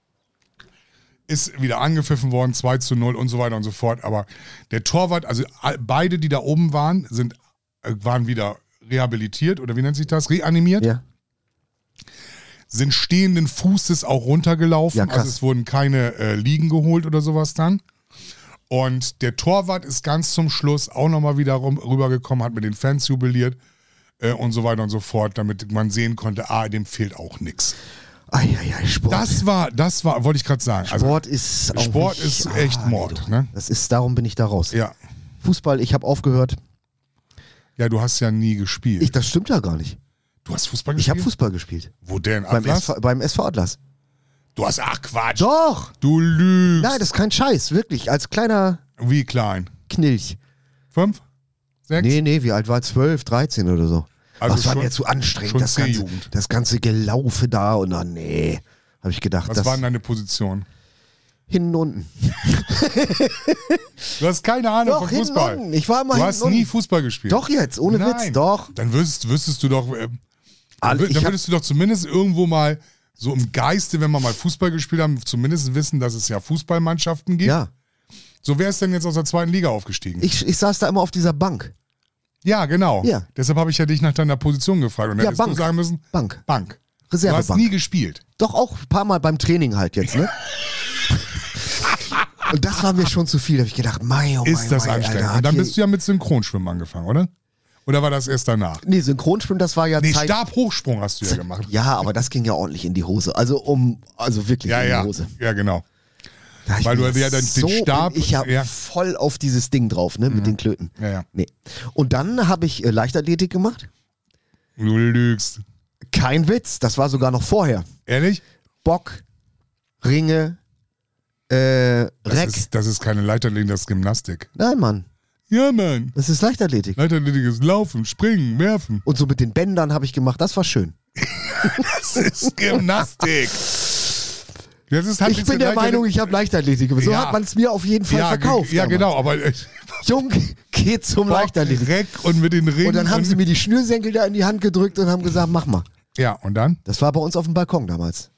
Ist wieder angepfiffen worden, 2:0 und so weiter und so fort. Aber der Torwart, also beide, die da oben waren, waren wieder rehabilitiert oder wie nennt sich das? Reanimiert. Ja. Sind stehenden Fußes auch runtergelaufen. Ja, krass. Also es wurden keine Liegen geholt oder sowas dann. Und der Torwart ist ganz zum Schluss auch nochmal wieder rübergekommen, hat mit den Fans jubiliert und so weiter und so fort, damit man sehen konnte, dem fehlt auch nichts. Sport. Das war, wollte ich gerade sagen. Sport also, ist auch Sport nicht, ist echt Mord. Nee, Ne? darum bin ich da raus. Ja. Fußball, ich habe aufgehört. Ja, du hast ja nie gespielt. Das stimmt ja gar nicht. Du hast Fußball Ich gespielt? habe Fußball gespielt. Wo denn? Beim SV Atlas. Du hast, Quatsch. Doch! Du lügst. Nein, das ist kein Scheiß, wirklich. Als kleiner Wie klein? Knilch. 5? 6? Nee, wie alt war 12, 13 oder so. Also das war schon- mir zu anstrengend, schon das ganze, C-Jugend. das ganze Gelaufe da und dann, nee. Habe ich gedacht, Was war denn deine Position? hinten und unten. Du hast keine Ahnung Doch, von hinten Fußball. und unten. Ich war immer Du hinten hast und nie unten. Fußball gespielt. Doch jetzt, ohne Nein. Witz, doch. Dann wüsstest du doch, Also, dann würdest du doch zumindest irgendwo mal so im Geiste, wenn wir mal Fußball gespielt haben, zumindest wissen, dass es ja Fußballmannschaften gibt. Ja, So wer ist denn jetzt aus der 2. Liga aufgestiegen? ich saß da immer auf dieser Bank. Ja, genau. Ja. Deshalb habe ich ja dich nach deiner Position gefragt. Und Ja, hättest du Bank. sagen müssen, Bank. Bank. Du hast Reservebank. nie gespielt. Doch auch ein paar Mal beim Training halt jetzt, ne? Und das war mir schon zu viel. Da habe ich gedacht, Ist das anstrengend. Alter, Und dann bist du ja mit Synchronschwimmen angefangen, oder? Oder war das erst danach? Nee, Synchronschwimmen, das war ja Nee, Zeit. Stabhochsprung hast du ja gemacht. Ja, aber das ging ja ordentlich in die Hose. Also wirklich in die Hose. Ja, genau. Da hab ich Weil mir du ja dann so den Stab. bin ich ja, ja. voll auf dieses Ding drauf, ne, mit den Klöten. Ja. Nee. Und dann habe ich Leichtathletik gemacht. Du lügst. Kein Witz, das war sogar noch vorher. Ehrlich? Bock, Ringe, Reck. Das ist keine Leichtathletik, das ist Gymnastik. Nein, Mann, Ja, Mann. das ist Leichtathletik. Leichtathletik ist Laufen, Springen, Werfen. Und so mit den Bändern habe ich gemacht, das war schön. Das ist Gymnastik. Das ist halt Ich bin der Meinung, ich habe Leichtathletik gemacht. So Ja. hat man es mir auf jeden Fall verkauft. Ja, damals. genau, aber Jung, geht zum Leichtathletik. Reck und mit den Ringen. Und dann haben sie mir die Schnürsenkel da in die Hand gedrückt und haben gesagt, mach mal. Ja, und dann? Das war bei uns auf dem Balkon damals.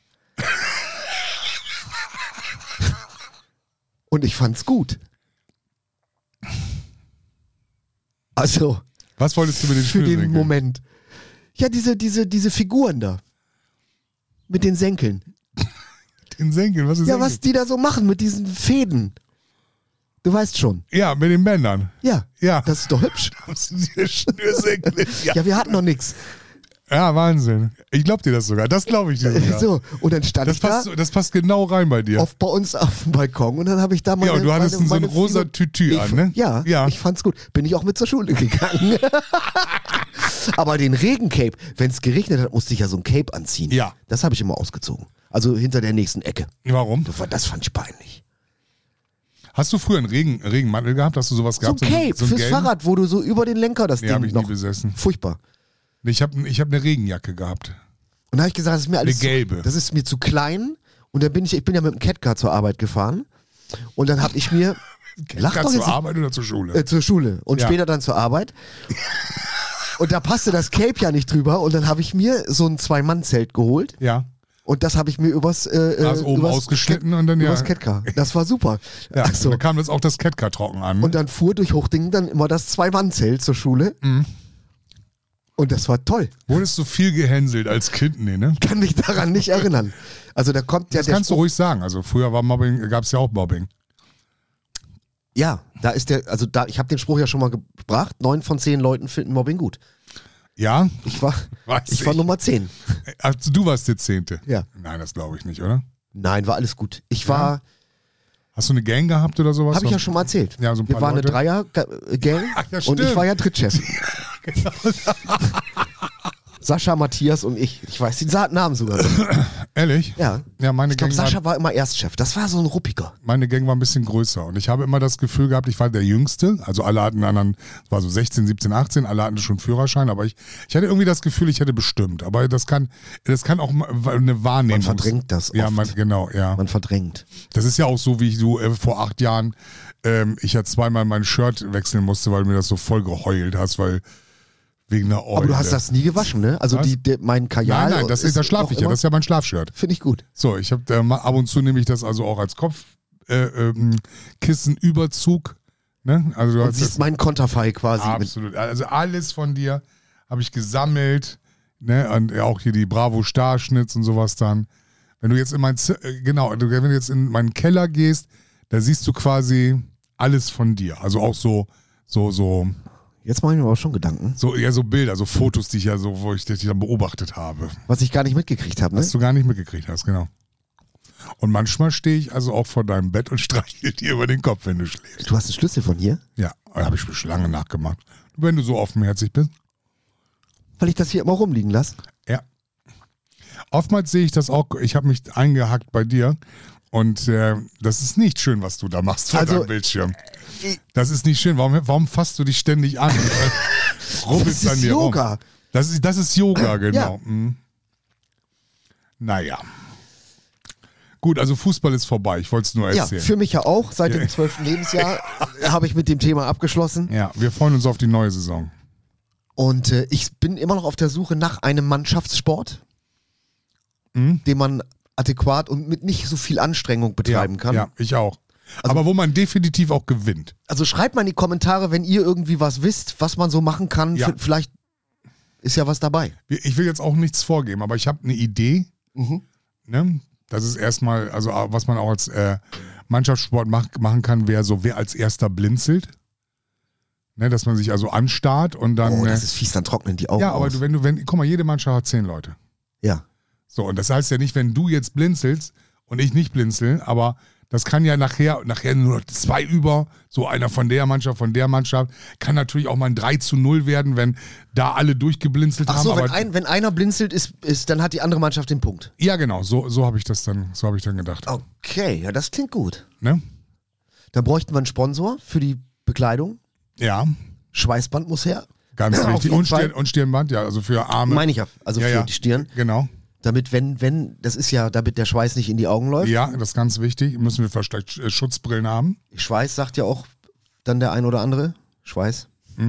Und ich fand's gut. Also, Was wolltest du mit den für den Schnürsenkeln? Moment. Ja, diese Figuren da. Mit den Senkeln. Den Senkeln, was ist Ja, Senkel? was die da so machen mit diesen Fäden. Du weißt schon. Ja, mit den Bändern. Ja, Ja. das ist doch hübsch. Die Schnürsenkel. Ja, wir hatten noch nichts. Ja, Wahnsinn. Ich glaub dir das sogar. Das glaube ich dir sogar. So, und dann stand Das ich da das passt genau rein bei dir. bei uns auf dem Balkon und dann habe ich da meine... Ja, und du hattest so ein meine rosa Figur- Tütü an, ne? Ja, Ja. ich fand's gut. Bin ich auch mit zur Schule gegangen. Aber den Regencape, wenn es geregnet hat, musste ich ja so ein Cape anziehen. Ja. Das habe ich immer ausgezogen. Also hinter der nächsten Ecke. Warum? Das fand ich peinlich. Hast du früher einen Regenmantel gehabt? Hast du sowas So ein gehabt? Cape so einen fürs gelben? Fahrrad, wo du so über den Lenker das Nee, Ding habe ich noch... nie besessen. Furchtbar. Ich hab eine Regenjacke gehabt. Und da habe ich gesagt, das ist mir alles Eine gelbe. das ist mir zu klein Und dann bin ich ja mit dem Catcar zur Arbeit gefahren. Und dann habe ich mir... Lach doch Zur jetzt Arbeit oder zur Schule? zur Schule. Und Ja. später dann zur Arbeit. Und da passte das Cape ja nicht drüber. Und dann habe ich mir so ein Zwei-Mann-Zelt geholt. Ja. Und das habe ich mir übers Oben ausgeschnitten und dann übers Catcar. Das war super. Ja, Also, da kam das auch das Catcar trocken an. und dann fuhr durch Hochdingen dann immer das Zwei-Mann-Zelt zur Schule. Und das war toll. Wurdest du viel gehänselt als Kind? Nee, ne? Kann mich daran nicht erinnern. Also da kommt ja Das der kannst du ruhig sagen. Also früher war Mobbing, gab es ja auch Mobbing. Ja, da ist ich habe den Spruch ja schon mal gebracht. 9 von 10 Leuten finden Mobbing gut. Ja? Ich war Weiß Nummer 10. Also, du warst der 10. Ja. Nein, das glaube ich nicht, oder? Nein, war alles gut. Ich war, Hast du eine Gang gehabt oder sowas? habe ich ja schon mal erzählt. Ja, so ein Wir paar waren Leute. eine Dreier-Gang Ach, ja, und stimmt. ich war ja Drittchef. Sascha, Matthias und ich. Ich weiß den Namen sogar. Ehrlich? Ja. Ja, meine Ich glaube, Gang, Sascha war immer Erstchef. Das war so ein Ruppiger. meine Gang war ein bisschen größer und ich habe immer das Gefühl gehabt, ich war der Jüngste. Also alle hatten einen anderen, es war so 16, 17, 18, alle hatten schon Führerschein, aber ich hatte irgendwie das Gefühl, ich hätte bestimmt. Aber das kann auch mal eine Wahrnehmung. Man verdrängt das Ja, oft. genau, ja. Man verdrängt. Das ist ja auch so, wie du vor 8 Jahren, ich ja zweimal mein Shirt wechseln musste, weil mir das so voll geheult hast, weil wegen einer Eule. Aber du hast das nie gewaschen, ne? Also Was? mein Kajal. Nein, da schlafe ich ja. Das ist ja mein Schlafshirt. Finde ich gut. So, ich habe ab und zu nehme ich das also auch als Kopfkissenüberzug. Ne? Also du Und hast siehst meinen Konterfei quasi. absolut. Also alles von dir habe ich gesammelt. Ne? Und auch hier die Bravo Starschnitz und sowas dann. Wenn du jetzt in wenn du jetzt in meinen Keller gehst, da siehst du quasi alles von dir. Also auch so Jetzt mache ich mir aber schon Gedanken, so Bilder, so Fotos, die ich ja so, wo ich dich dann beobachtet habe. was ich gar nicht mitgekriegt habe. Ne? Was du gar nicht mitgekriegt hast, genau. Und manchmal stehe ich also auch vor deinem Bett und streichel dir über den Kopf, wenn du schläfst. Du hast einen Schlüssel von hier? Ja, habe ich mir schon lange nachgemacht. Wenn du so offenherzig bist. Weil ich das hier immer rumliegen lasse. Ja. Oftmals sehe ich das auch, ich habe mich eingehackt bei dir und das ist nicht schön, was du da machst vor Also, deinem Bildschirm. Das ist nicht schön. Warum fasst du dich ständig an? Rubbelst Das an ist dir Yoga. rum? Das ist Yoga, genau. Ja. Mhm. Naja. Gut, also Fußball ist vorbei. Ich wollte es nur Ja, erzählen. für mich ja auch. Seit dem 12. Lebensjahr habe ich mit dem Thema abgeschlossen. Ja, wir freuen uns auf die neue Saison. Und ich bin immer noch auf der Suche nach einem Mannschaftssport, den man adäquat und mit nicht so viel Anstrengung betreiben kann. Ja, ich auch. Aber wo man definitiv auch gewinnt. Also schreibt mal in die Kommentare, wenn ihr irgendwie was wisst, was man so machen kann. Ja. Vielleicht ist ja was dabei. Ich will jetzt auch nichts vorgeben, aber ich habe eine Idee. Ne? Das ist erstmal, also was man auch als Mannschaftssport machen kann, wer als erster blinzelt. Ne, dass man sich also anstarrt und dann. Oh, das ist fies, dann trocknen die Augen ja, aber aus. guck mal, jede Mannschaft hat 10 Leute. Ja. So, und das heißt ja nicht, wenn du jetzt blinzelst und ich nicht blinzel, aber das kann ja nachher nur noch 2 über, so einer von der Mannschaft, kann natürlich auch mal ein 3:0 werden, wenn da alle durchgeblinzelt Ach haben. so, aber, wenn einer blinzelt, dann hat die andere Mannschaft den Punkt. ja, genau, so habe ich dann gedacht. Okay, ja, das klingt gut. Ne? Dann bräuchten wir einen Sponsor für die Bekleidung. Ja, Schweißband muss her. ganz Auf wichtig. jeden Fall. Und Stirnband, ja, also für Arme. Meine ich ja, also für die Stirn. Genau. Damit, das ist ja, damit der Schweiß nicht in die Augen läuft. Ja, das ist ganz wichtig. Müssen wir vielleicht Schutzbrillen haben. Schweiß sagt ja auch dann der ein oder andere. Schweiß.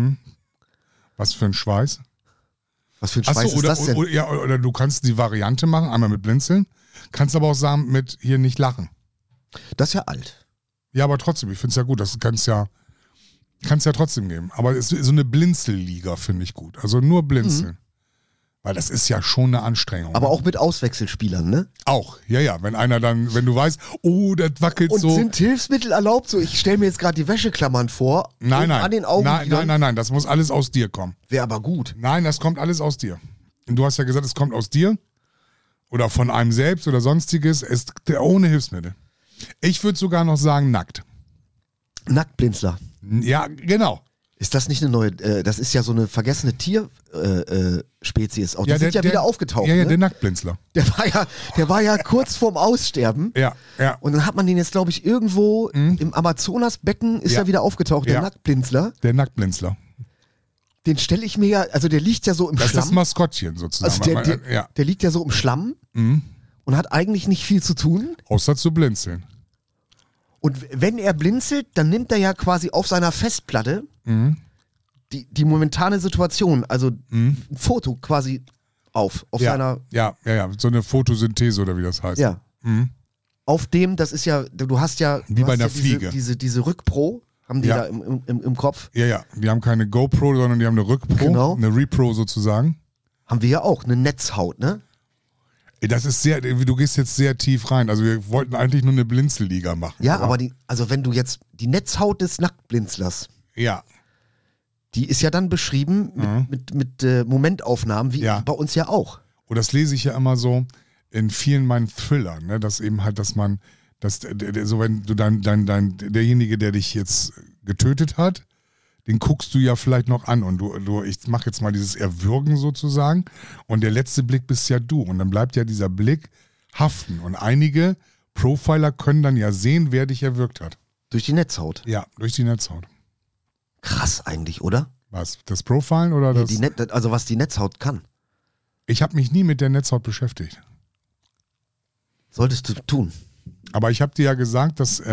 Was für ein Schweiß. Was für ein Schweiß ist das denn? Oder du kannst die Variante machen, einmal mit Blinzeln. Kannst aber auch sagen, mit hier nicht lachen. Das ist ja alt. Ja, aber trotzdem, ich finde es ja gut. Das kann's ja trotzdem geben. Aber es ist so eine Blinzelliga finde ich gut. Also nur blinzeln. Weil das ist ja schon eine Anstrengung. Aber ne? auch mit Auswechselspielern, ne? Auch, ja. Wenn einer dann, wenn du weißt, oh, das wackelt Und so. sind Hilfsmittel erlaubt? So, ich stelle mir jetzt gerade die Wäscheklammern vor. Nein. An den Augen. Nein, das muss alles aus dir kommen. Wäre aber gut. Nein, das kommt alles aus dir. Und du hast ja gesagt, es kommt aus dir oder von einem selbst oder sonstiges, ohne Hilfsmittel. Ich würde sogar noch sagen nackt. Nacktblinzler. Ja, genau. Ist das nicht eine neue, das ist ja so eine vergessene Tierspezies. Auch die Ja, sind ja wieder aufgetaucht. Ja, ne? der Nacktblinzler. Der war ja kurz vorm Aussterben. Ja. Und dann hat man den jetzt, glaube ich, irgendwo im Amazonasbecken ist Ja. er wieder aufgetaucht, der Ja. Nacktblinzler. Der Nacktblinzler. Den stelle ich mir ja, also der liegt ja so im Das ist Schlamm. das Maskottchen sozusagen. Also der liegt ja so im Schlamm. und hat eigentlich nicht viel zu tun. Außer zu blinzeln. Und wenn er blinzelt, dann nimmt er ja quasi auf seiner Festplatte die momentane Situation, also ein Foto quasi auf seiner... Ja, so eine Photosynthese oder wie das heißt. Ja. Auf dem, das ist ja, du hast ja... Wie bei einer Fliege. Diese Rückpro haben die da im Kopf. Ja, die haben keine GoPro, sondern die haben eine Rückpro, Genau. eine Repro sozusagen. Haben wir ja auch, eine Netzhaut, ne? Das ist du gehst jetzt sehr tief rein. Also wir wollten eigentlich nur eine Blinzelliga machen. Ja, aber wenn du jetzt die Netzhaut des Nacktblinzlers, ja. die ist ja dann beschrieben mit Momentaufnahmen, wie bei uns ja auch. Und das lese ich ja immer so in vielen meinen Thrillern, ne? Dass eben halt, so wenn du derjenige, der dich jetzt getötet hat, den guckst du ja vielleicht noch an und ich mache jetzt mal dieses Erwürgen sozusagen und der letzte Blick bist ja du und dann bleibt ja dieser Blick haften und einige Profiler können dann ja sehen, wer dich erwürgt hat. Durch die Netzhaut. Ja, durch die Netzhaut. Krass eigentlich, oder? Was? Das Profilen oder das? Also was die Netzhaut kann. Ich habe mich nie mit der Netzhaut beschäftigt. Solltest du tun. Aber ich habe dir ja gesagt, dass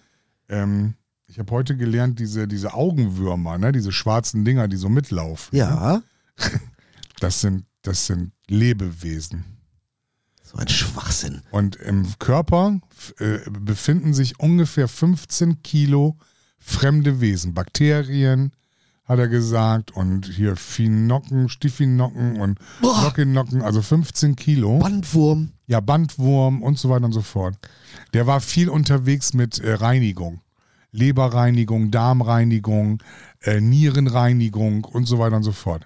ich habe heute gelernt, diese Augenwürmer, ne, diese schwarzen Dinger, die so mitlaufen. Ja. Das sind Lebewesen. So ein Schwachsinn. Und im Körper befinden sich ungefähr 15 Kilo fremde Wesen. Bakterien, hat er gesagt, und hier Phinocken, Stiffinocken und Lockinocken, also 15 Kilo. Bandwurm. Ja, Bandwurm und so weiter und so fort. Der war viel unterwegs mit Reinigung. Leberreinigung, Darmreinigung, Nierenreinigung und so weiter und so fort.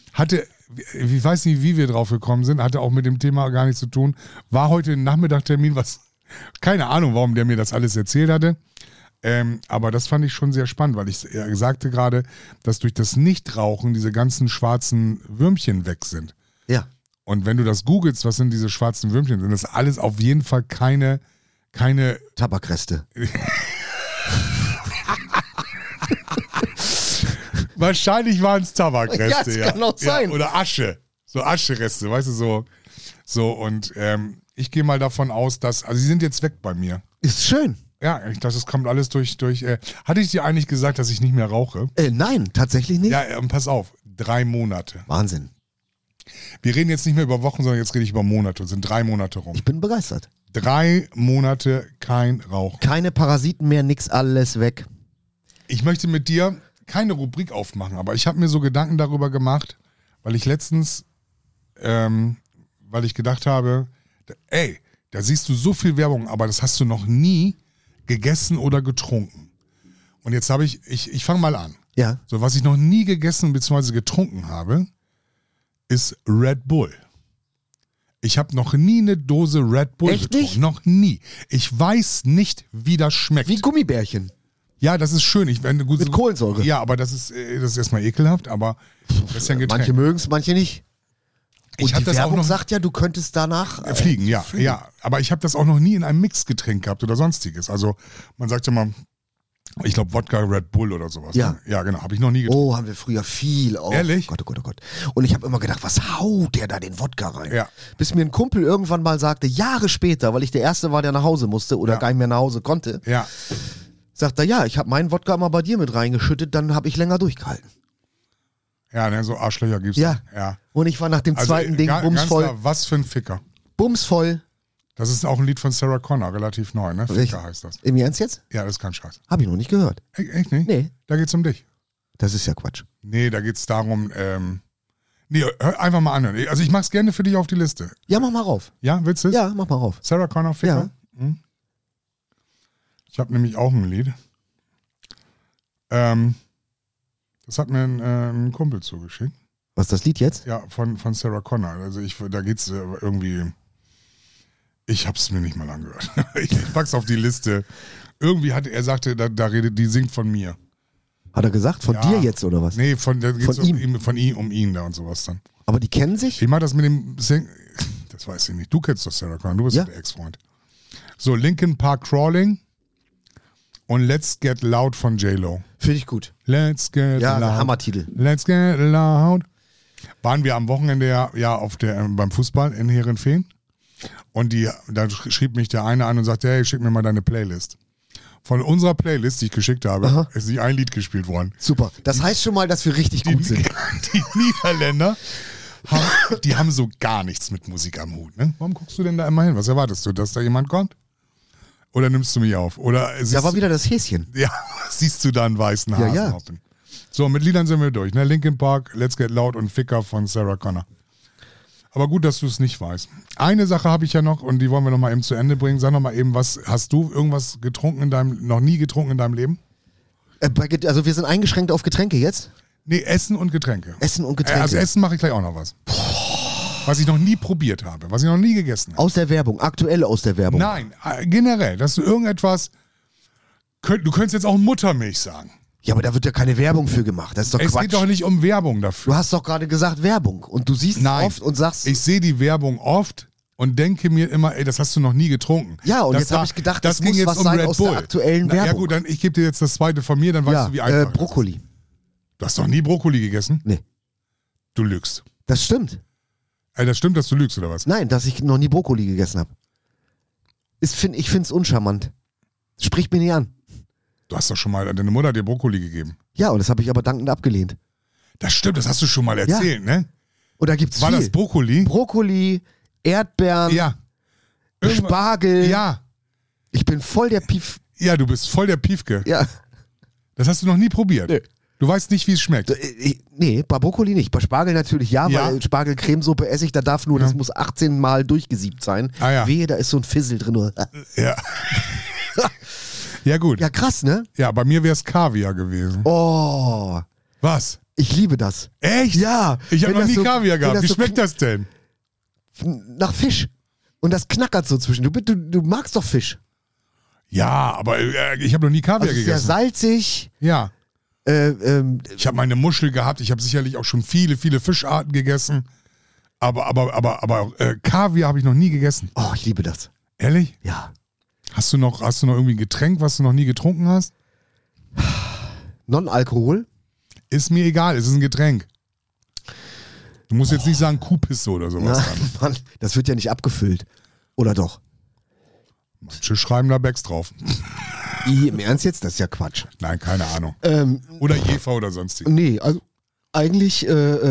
Ich weiß nicht, wie wir drauf gekommen sind, hatte auch mit dem Thema gar nichts zu tun. War heute ein Nachmittagtermin, keine Ahnung, warum der mir das alles erzählt hatte. Aber das fand ich schon sehr spannend, weil er sagte gerade, dass durch das Nichtrauchen diese ganzen schwarzen Würmchen weg sind. Ja. Und wenn du das googelst, was sind diese schwarzen Würmchen, sind das alles auf jeden Fall keine Tabakreste. Wahrscheinlich waren es Tabakreste, ja. Das kann auch sein. Ja, oder Asche. So Aschereste, weißt du, so und ich gehe mal davon aus, also sie sind jetzt weg bei mir. Ist schön. Ja, das kommt alles durch hatte ich dir eigentlich gesagt, dass ich nicht mehr rauche? Nein, tatsächlich nicht. Ja, pass auf, 3 Monate. Wahnsinn. Wir reden jetzt nicht mehr über Wochen, sondern jetzt rede ich über Monate. Es sind 3 Monate rum. Ich bin begeistert. 3 Monate kein Rauch. Keine Parasiten mehr, nix, alles weg. Ich möchte mit dir keine Rubrik aufmachen, aber ich habe mir so Gedanken darüber gemacht, weil ich letztens, weil ich gedacht habe, da siehst du so viel Werbung, aber das hast du noch nie gegessen oder getrunken. Und jetzt habe ich fange mal an. Ja. So, was ich noch nie gegessen bzw. getrunken habe, ist Red Bull. Ich habe noch nie eine Dose Red Bull Echt getrunken. nicht? Noch nie. Ich weiß nicht, wie das schmeckt. Wie Gummibärchen. Ja, das ist schön. Mit Kohlensäure. Ja, aber das ist erstmal ekelhaft, aber das ist ja ein Getränk. Manche mögen es, manche nicht. Und die das Werbung auch noch sagt ja, du könntest danach fliegen, ja. Aber ich habe das auch noch nie in einem Mixgetränk gehabt oder sonstiges. Also man sagt ja mal, ich glaube Wodka Red Bull oder sowas. Ja. Ne? Ja, genau. Habe ich noch nie getrunken. Oh, haben wir früher viel auch. Ehrlich? Gott, oh Gott, oh Gott. Und ich habe immer gedacht, was haut der da den Wodka rein? Ja. Bis mir ein Kumpel irgendwann mal sagte, Jahre später, weil ich der Erste war, der nach Hause musste oder gar nicht mehr nach Hause konnte, Ja. sagt er, ja, ich habe meinen Wodka mal bei dir mit reingeschüttet, dann habe ich länger durchgehalten. Ja, ne, so Arschlöcher gibt's. Ja. Ja. Und ich war nach dem zweiten Ding ganz bumsvoll. klar, was für ein Ficker. Bumsvoll. Das ist auch ein Lied von Sarah Connor, relativ neu, ne? Richtig. Ficker heißt das. Im Ernst jetzt? Ja, das ist kein Scheiß. Habe ich noch nicht gehört. Echt nicht? Nee. Da geht's um dich. Das ist ja Quatsch. Nee, da geht's darum, hör einfach mal an. Also ich mach's gerne für dich auf die Liste. Ja, mach mal rauf. Ja, willst du es? Ja, mach mal rauf. Sarah Connor, Ficker? Ja. Hm? Ich habe nämlich auch ein Lied. Das hat mir ein Kumpel zugeschickt. Was ist das Lied jetzt? Ja, von Sarah Connor. Also da geht's irgendwie. Ich hab's mir nicht mal angehört. Ich pack's auf die Liste. Irgendwie er sagte, da redet, die singt von mir. Hat er gesagt? Von dir jetzt oder was? Nee, da geht's Von ihm? um ihn da und sowas dann. Aber die kennen sich? Ich mach das mit dem das weiß ich nicht. Du kennst doch Sarah Connor, du bist ja der Ex-Freund. So, Linkin Park Crawling und Let's Get Loud von J-Lo. Finde ich gut. Let's Get Ja, Loud. Hammertitel. Let's Get Loud. Waren wir am Wochenende beim Fußball in Heerenveen. Und da schrieb mich der eine an und sagte, hey, schick mir mal deine Playlist. Von unserer Playlist, die ich geschickt habe, ist nicht ein Lied gespielt worden. Super. Das heißt schon mal, dass wir richtig gut sind. Die Niederländer haben so gar nichts mit Musik am Hut. Ne? Warum guckst du denn da immer hin? Was erwartest du, dass da jemand kommt? Oder nimmst du mich auf? Oder Da war wieder das Häschen. Ja, siehst du da einen weißen Hasen Ja. hoppen. So, mit Liedern sind wir durch. Ne? Linkin Park, Let's Get Loud und Ficker von Sarah Connor. Aber gut, dass du es nicht weißt. Eine Sache habe ich ja noch und die wollen wir noch mal eben zu Ende bringen. Sag noch mal eben, hast du irgendwas noch nie getrunken in deinem Leben? Also wir sind eingeschränkt auf Getränke jetzt? Nee, Essen und Getränke. Essen und Getränke. Also Essen mache ich gleich auch noch was. Was ich noch nie probiert habe, was ich noch nie gegessen habe. Aus der Werbung, aktuell aus der Werbung. Nein, generell, dass du irgendetwas, du könntest jetzt auch Muttermilch sagen. Ja, aber da wird ja keine Werbung für gemacht. Das ist doch Es Quatsch. geht doch nicht um Werbung dafür. Du hast doch gerade gesagt Werbung und du siehst es oft und sagst... Ich sehe die Werbung oft und denke mir immer, ey, das hast du noch nie getrunken. Ja, und das jetzt habe ich gedacht, das das ging muss jetzt was um sein Red aus Bull. der aktuellen Werbung. Ja gut, dann ich gebe dir jetzt das zweite von mir, dann weißt du, wie einfach Brokkoli. das ist. Du hast doch nie Brokkoli gegessen? Nee. Du lügst. Das stimmt. Ey, das stimmt, dass du lügst, oder was? Nein, dass ich noch nie Brokkoli gegessen habe. Ich finde es uncharmant. Spricht mir nie an. Du hast doch schon mal, deine Mutter hat dir Brokkoli gegeben. Ja, und das habe ich aber dankend abgelehnt. Das stimmt, das hast du schon mal erzählt, ne? Und da gibt's War viel. das Brokkoli? Brokkoli, Erdbeeren, Ja. Spargel. Ja. Ich bin voll der Pief. Ja, du bist voll der Piefke. Ja. Das hast du noch nie probiert. Nee. Du weißt nicht, wie es schmeckt. Nee, bei Brokkoli nicht. Bei Spargel natürlich ja, Ja. weil Spargelcremesuppe esse ich, da darf nur, das muss 18 Mal durchgesiebt sein. Ah, ja. Wehe, da ist so ein Fissel drin. Ja. Ja, gut. Ja, krass, ne? Ja, bei mir wäre es Kaviar gewesen. Oh, Was? ich liebe das. Echt? Ja. Ich habe wenn noch das nie so- Kaviar wenn gehabt. das Wie so schmeckt das denn? Nach Fisch. Und das knackert so zwischen. Du magst doch Fisch. Ja, aber ich habe noch nie Kaviar Also es ist sehr gegessen. salzig. Ja. Ich habe meine Muschel gehabt. Ich habe sicherlich auch schon viele, viele Fischarten gegessen. Aber Kaviar habe ich noch nie gegessen. Oh, ich liebe das. Ehrlich? Ja. Hast du noch irgendwie ein Getränk, was du noch nie getrunken hast? Non-Alkohol? Ist mir egal, es ist ein Getränk. Du musst jetzt nicht sagen Kuhpisse oder sowas. Na, Mann, das wird ja nicht abgefüllt. Oder doch? Manche schreiben da Becks drauf. Im Ernst jetzt? Das ist ja Quatsch. Nein, keine Ahnung. Oder Jefer oder sonstiges. Nee, also eigentlich,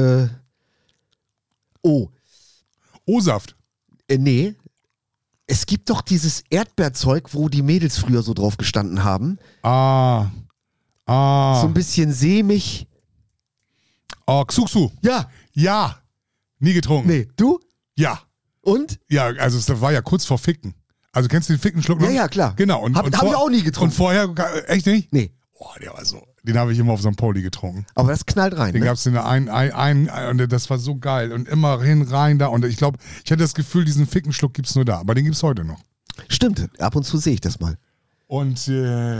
O-Saft. Nee. Es gibt doch dieses Erdbeerzeug, wo die Mädels früher so drauf gestanden haben. So ein bisschen sämig. Oh, Xuxu. Ja. Ja. Nie getrunken. Nee, du? Ja. Und? Ja, also das war ja kurz vor Ficken. Also kennst du den Fickenschluck noch? Ja, ja, klar. Genau. Hab ich auch nie getrunken. Und vorher, echt nicht? Nee. Boah, der war so. Den habe ich immer auf St. Pauli getrunken. Aber das knallt rein. Den Ne? gab es in der und das war so geil. Und immer rein da. Und ich glaube, ich hatte das Gefühl, diesen Fickenschluck gibt es nur da. Aber den gibt es heute noch. Stimmt, ab und zu sehe ich das mal. Und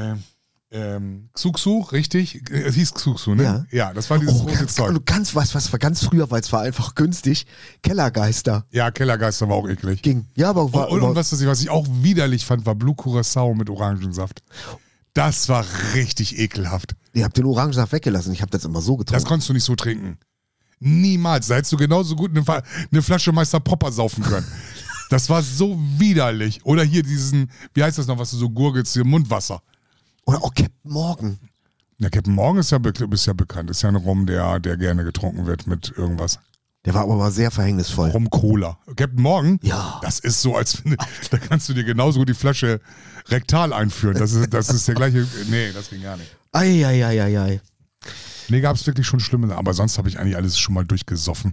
Xuxu, richtig? Es hieß Xuxu, ne? Ja. Ja, das war dieses rote ganz, Zeug. ganz was war ganz früher, weil es war einfach günstig. Kellergeister Ja, Kellergeister war auch eklig. ging. Ja, aber war Und was ich auch widerlich fand, war Blue Curacao mit Orangensaft. Das war richtig ekelhaft. ihr habt den Orangensaft weggelassen. Ich habe das immer so Das getrunken. konntest du nicht so trinken. Niemals. Da hättest du genauso gut eine Flasche Meister Popper saufen können. Das war so widerlich. Oder hier diesen, wie heißt das noch, was du so gurgelst, hier Mundwasser. Oder auch Captain Morgan. Ja, Captain Morgan ist ja bekannt. Ist ja ein Rum, der gerne getrunken wird mit irgendwas. Der war aber mal sehr verhängnisvoll. Rum Cola. Captain Morgan? Ja. Das ist so, als wenn da kannst du dir genauso gut die Flasche rektal einführen. Das ist der gleiche. Nee, das ging gar nicht. Ei. Nee, gab es wirklich schon schlimme, aber sonst habe ich eigentlich alles schon mal durchgesoffen.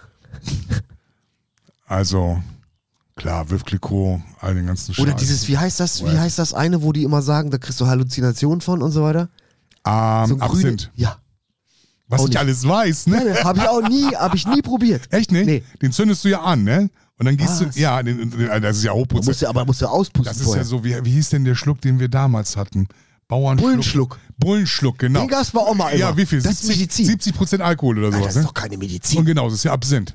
Also, klar, Veuve all den ganzen Scheiß. Oder dieses, wie heißt das eine, wo die immer sagen, da kriegst du Halluzinationen von und so weiter? So ein Absinth. Ja. Was auch ich nicht. alles weiß, ne? Nein, habe ich nie probiert. Echt nicht? Nee. Den zündest du ja an, ne? Und dann gehst Was? du, ja, das ist ja hochprozentig. Musst du auspusten Das ist vorher. ja so, wie hieß denn der Schluck, den wir damals hatten? Bullenschluck. Bullenschluck, genau. Den gab's bei Oma immer. Ja, wie viel? Das ist Medizin. 70% Alkohol oder Nein, sowas, das ist ne? doch keine Und Medizin. genau, das ist ja Absinth.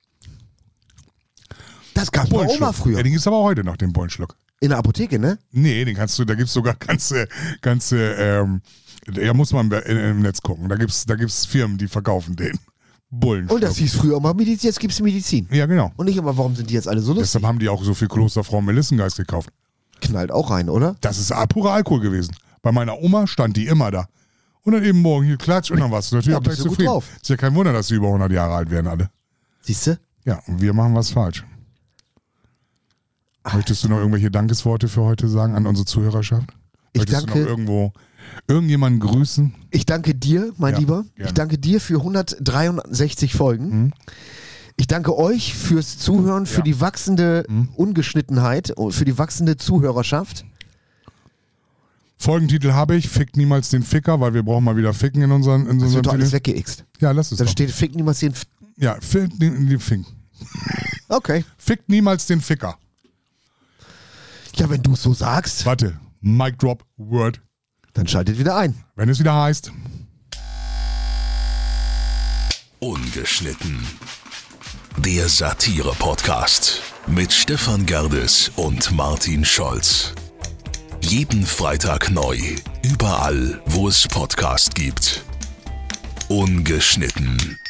Das gab's bei Oma Bullenschluck. früher. Ja, den gibt's aber auch heute noch, den Bullenschluck. In der Apotheke, ne? Nee, den kannst du, da gibt's sogar ja, muss man im Netz gucken. Da gibt's Firmen, die verkaufen den. Bullen. Und das hieß früher immer Medizin, jetzt gibt es Medizin. Ja, genau. Und nicht immer, warum sind die jetzt alle so lustig? Deshalb haben die auch so viel Klosterfrau Melissengeist gekauft. Knallt auch rein, oder? Das ist purer Alkohol gewesen. Bei meiner Oma stand die immer da. Und dann eben morgen hier klatsch und dann warst du natürlich Ja, auch gleich bist du gut zufrieden. drauf. Ist ja kein Wunder, dass sie über 100 Jahre alt werden alle. Siehst du? Ja, und wir machen was falsch. Möchtest du noch irgendwelche Dankesworte für heute sagen an unsere Zuhörerschaft? Möchtest du noch irgendjemanden grüßen? Ich danke dir, mein Lieber. Gerne. Ich danke dir für 163 Folgen. Ich danke euch fürs Zuhören, für die wachsende Ungeschnittenheit und für die wachsende Zuhörerschaft. Folgentitel habe ich, fickt niemals den Ficker, weil wir brauchen mal wieder Ficken in unseren Das wird doch alles Titel. weggeixt. Ja, lass es Dann doch. steht fick niemals den... Ja, fickt den Fink. Okay. Fickt niemals den Ficker. Ja, wenn du es so sagst, Warte, Mic Drop, Word. dann schaltet wieder ein. Wenn es wieder heißt. Ungeschnitten. Der Satire-Podcast mit Stefan Gerdes und Martin Scholz. Jeden Freitag neu, überall, wo es Podcast gibt. Ungeschnitten.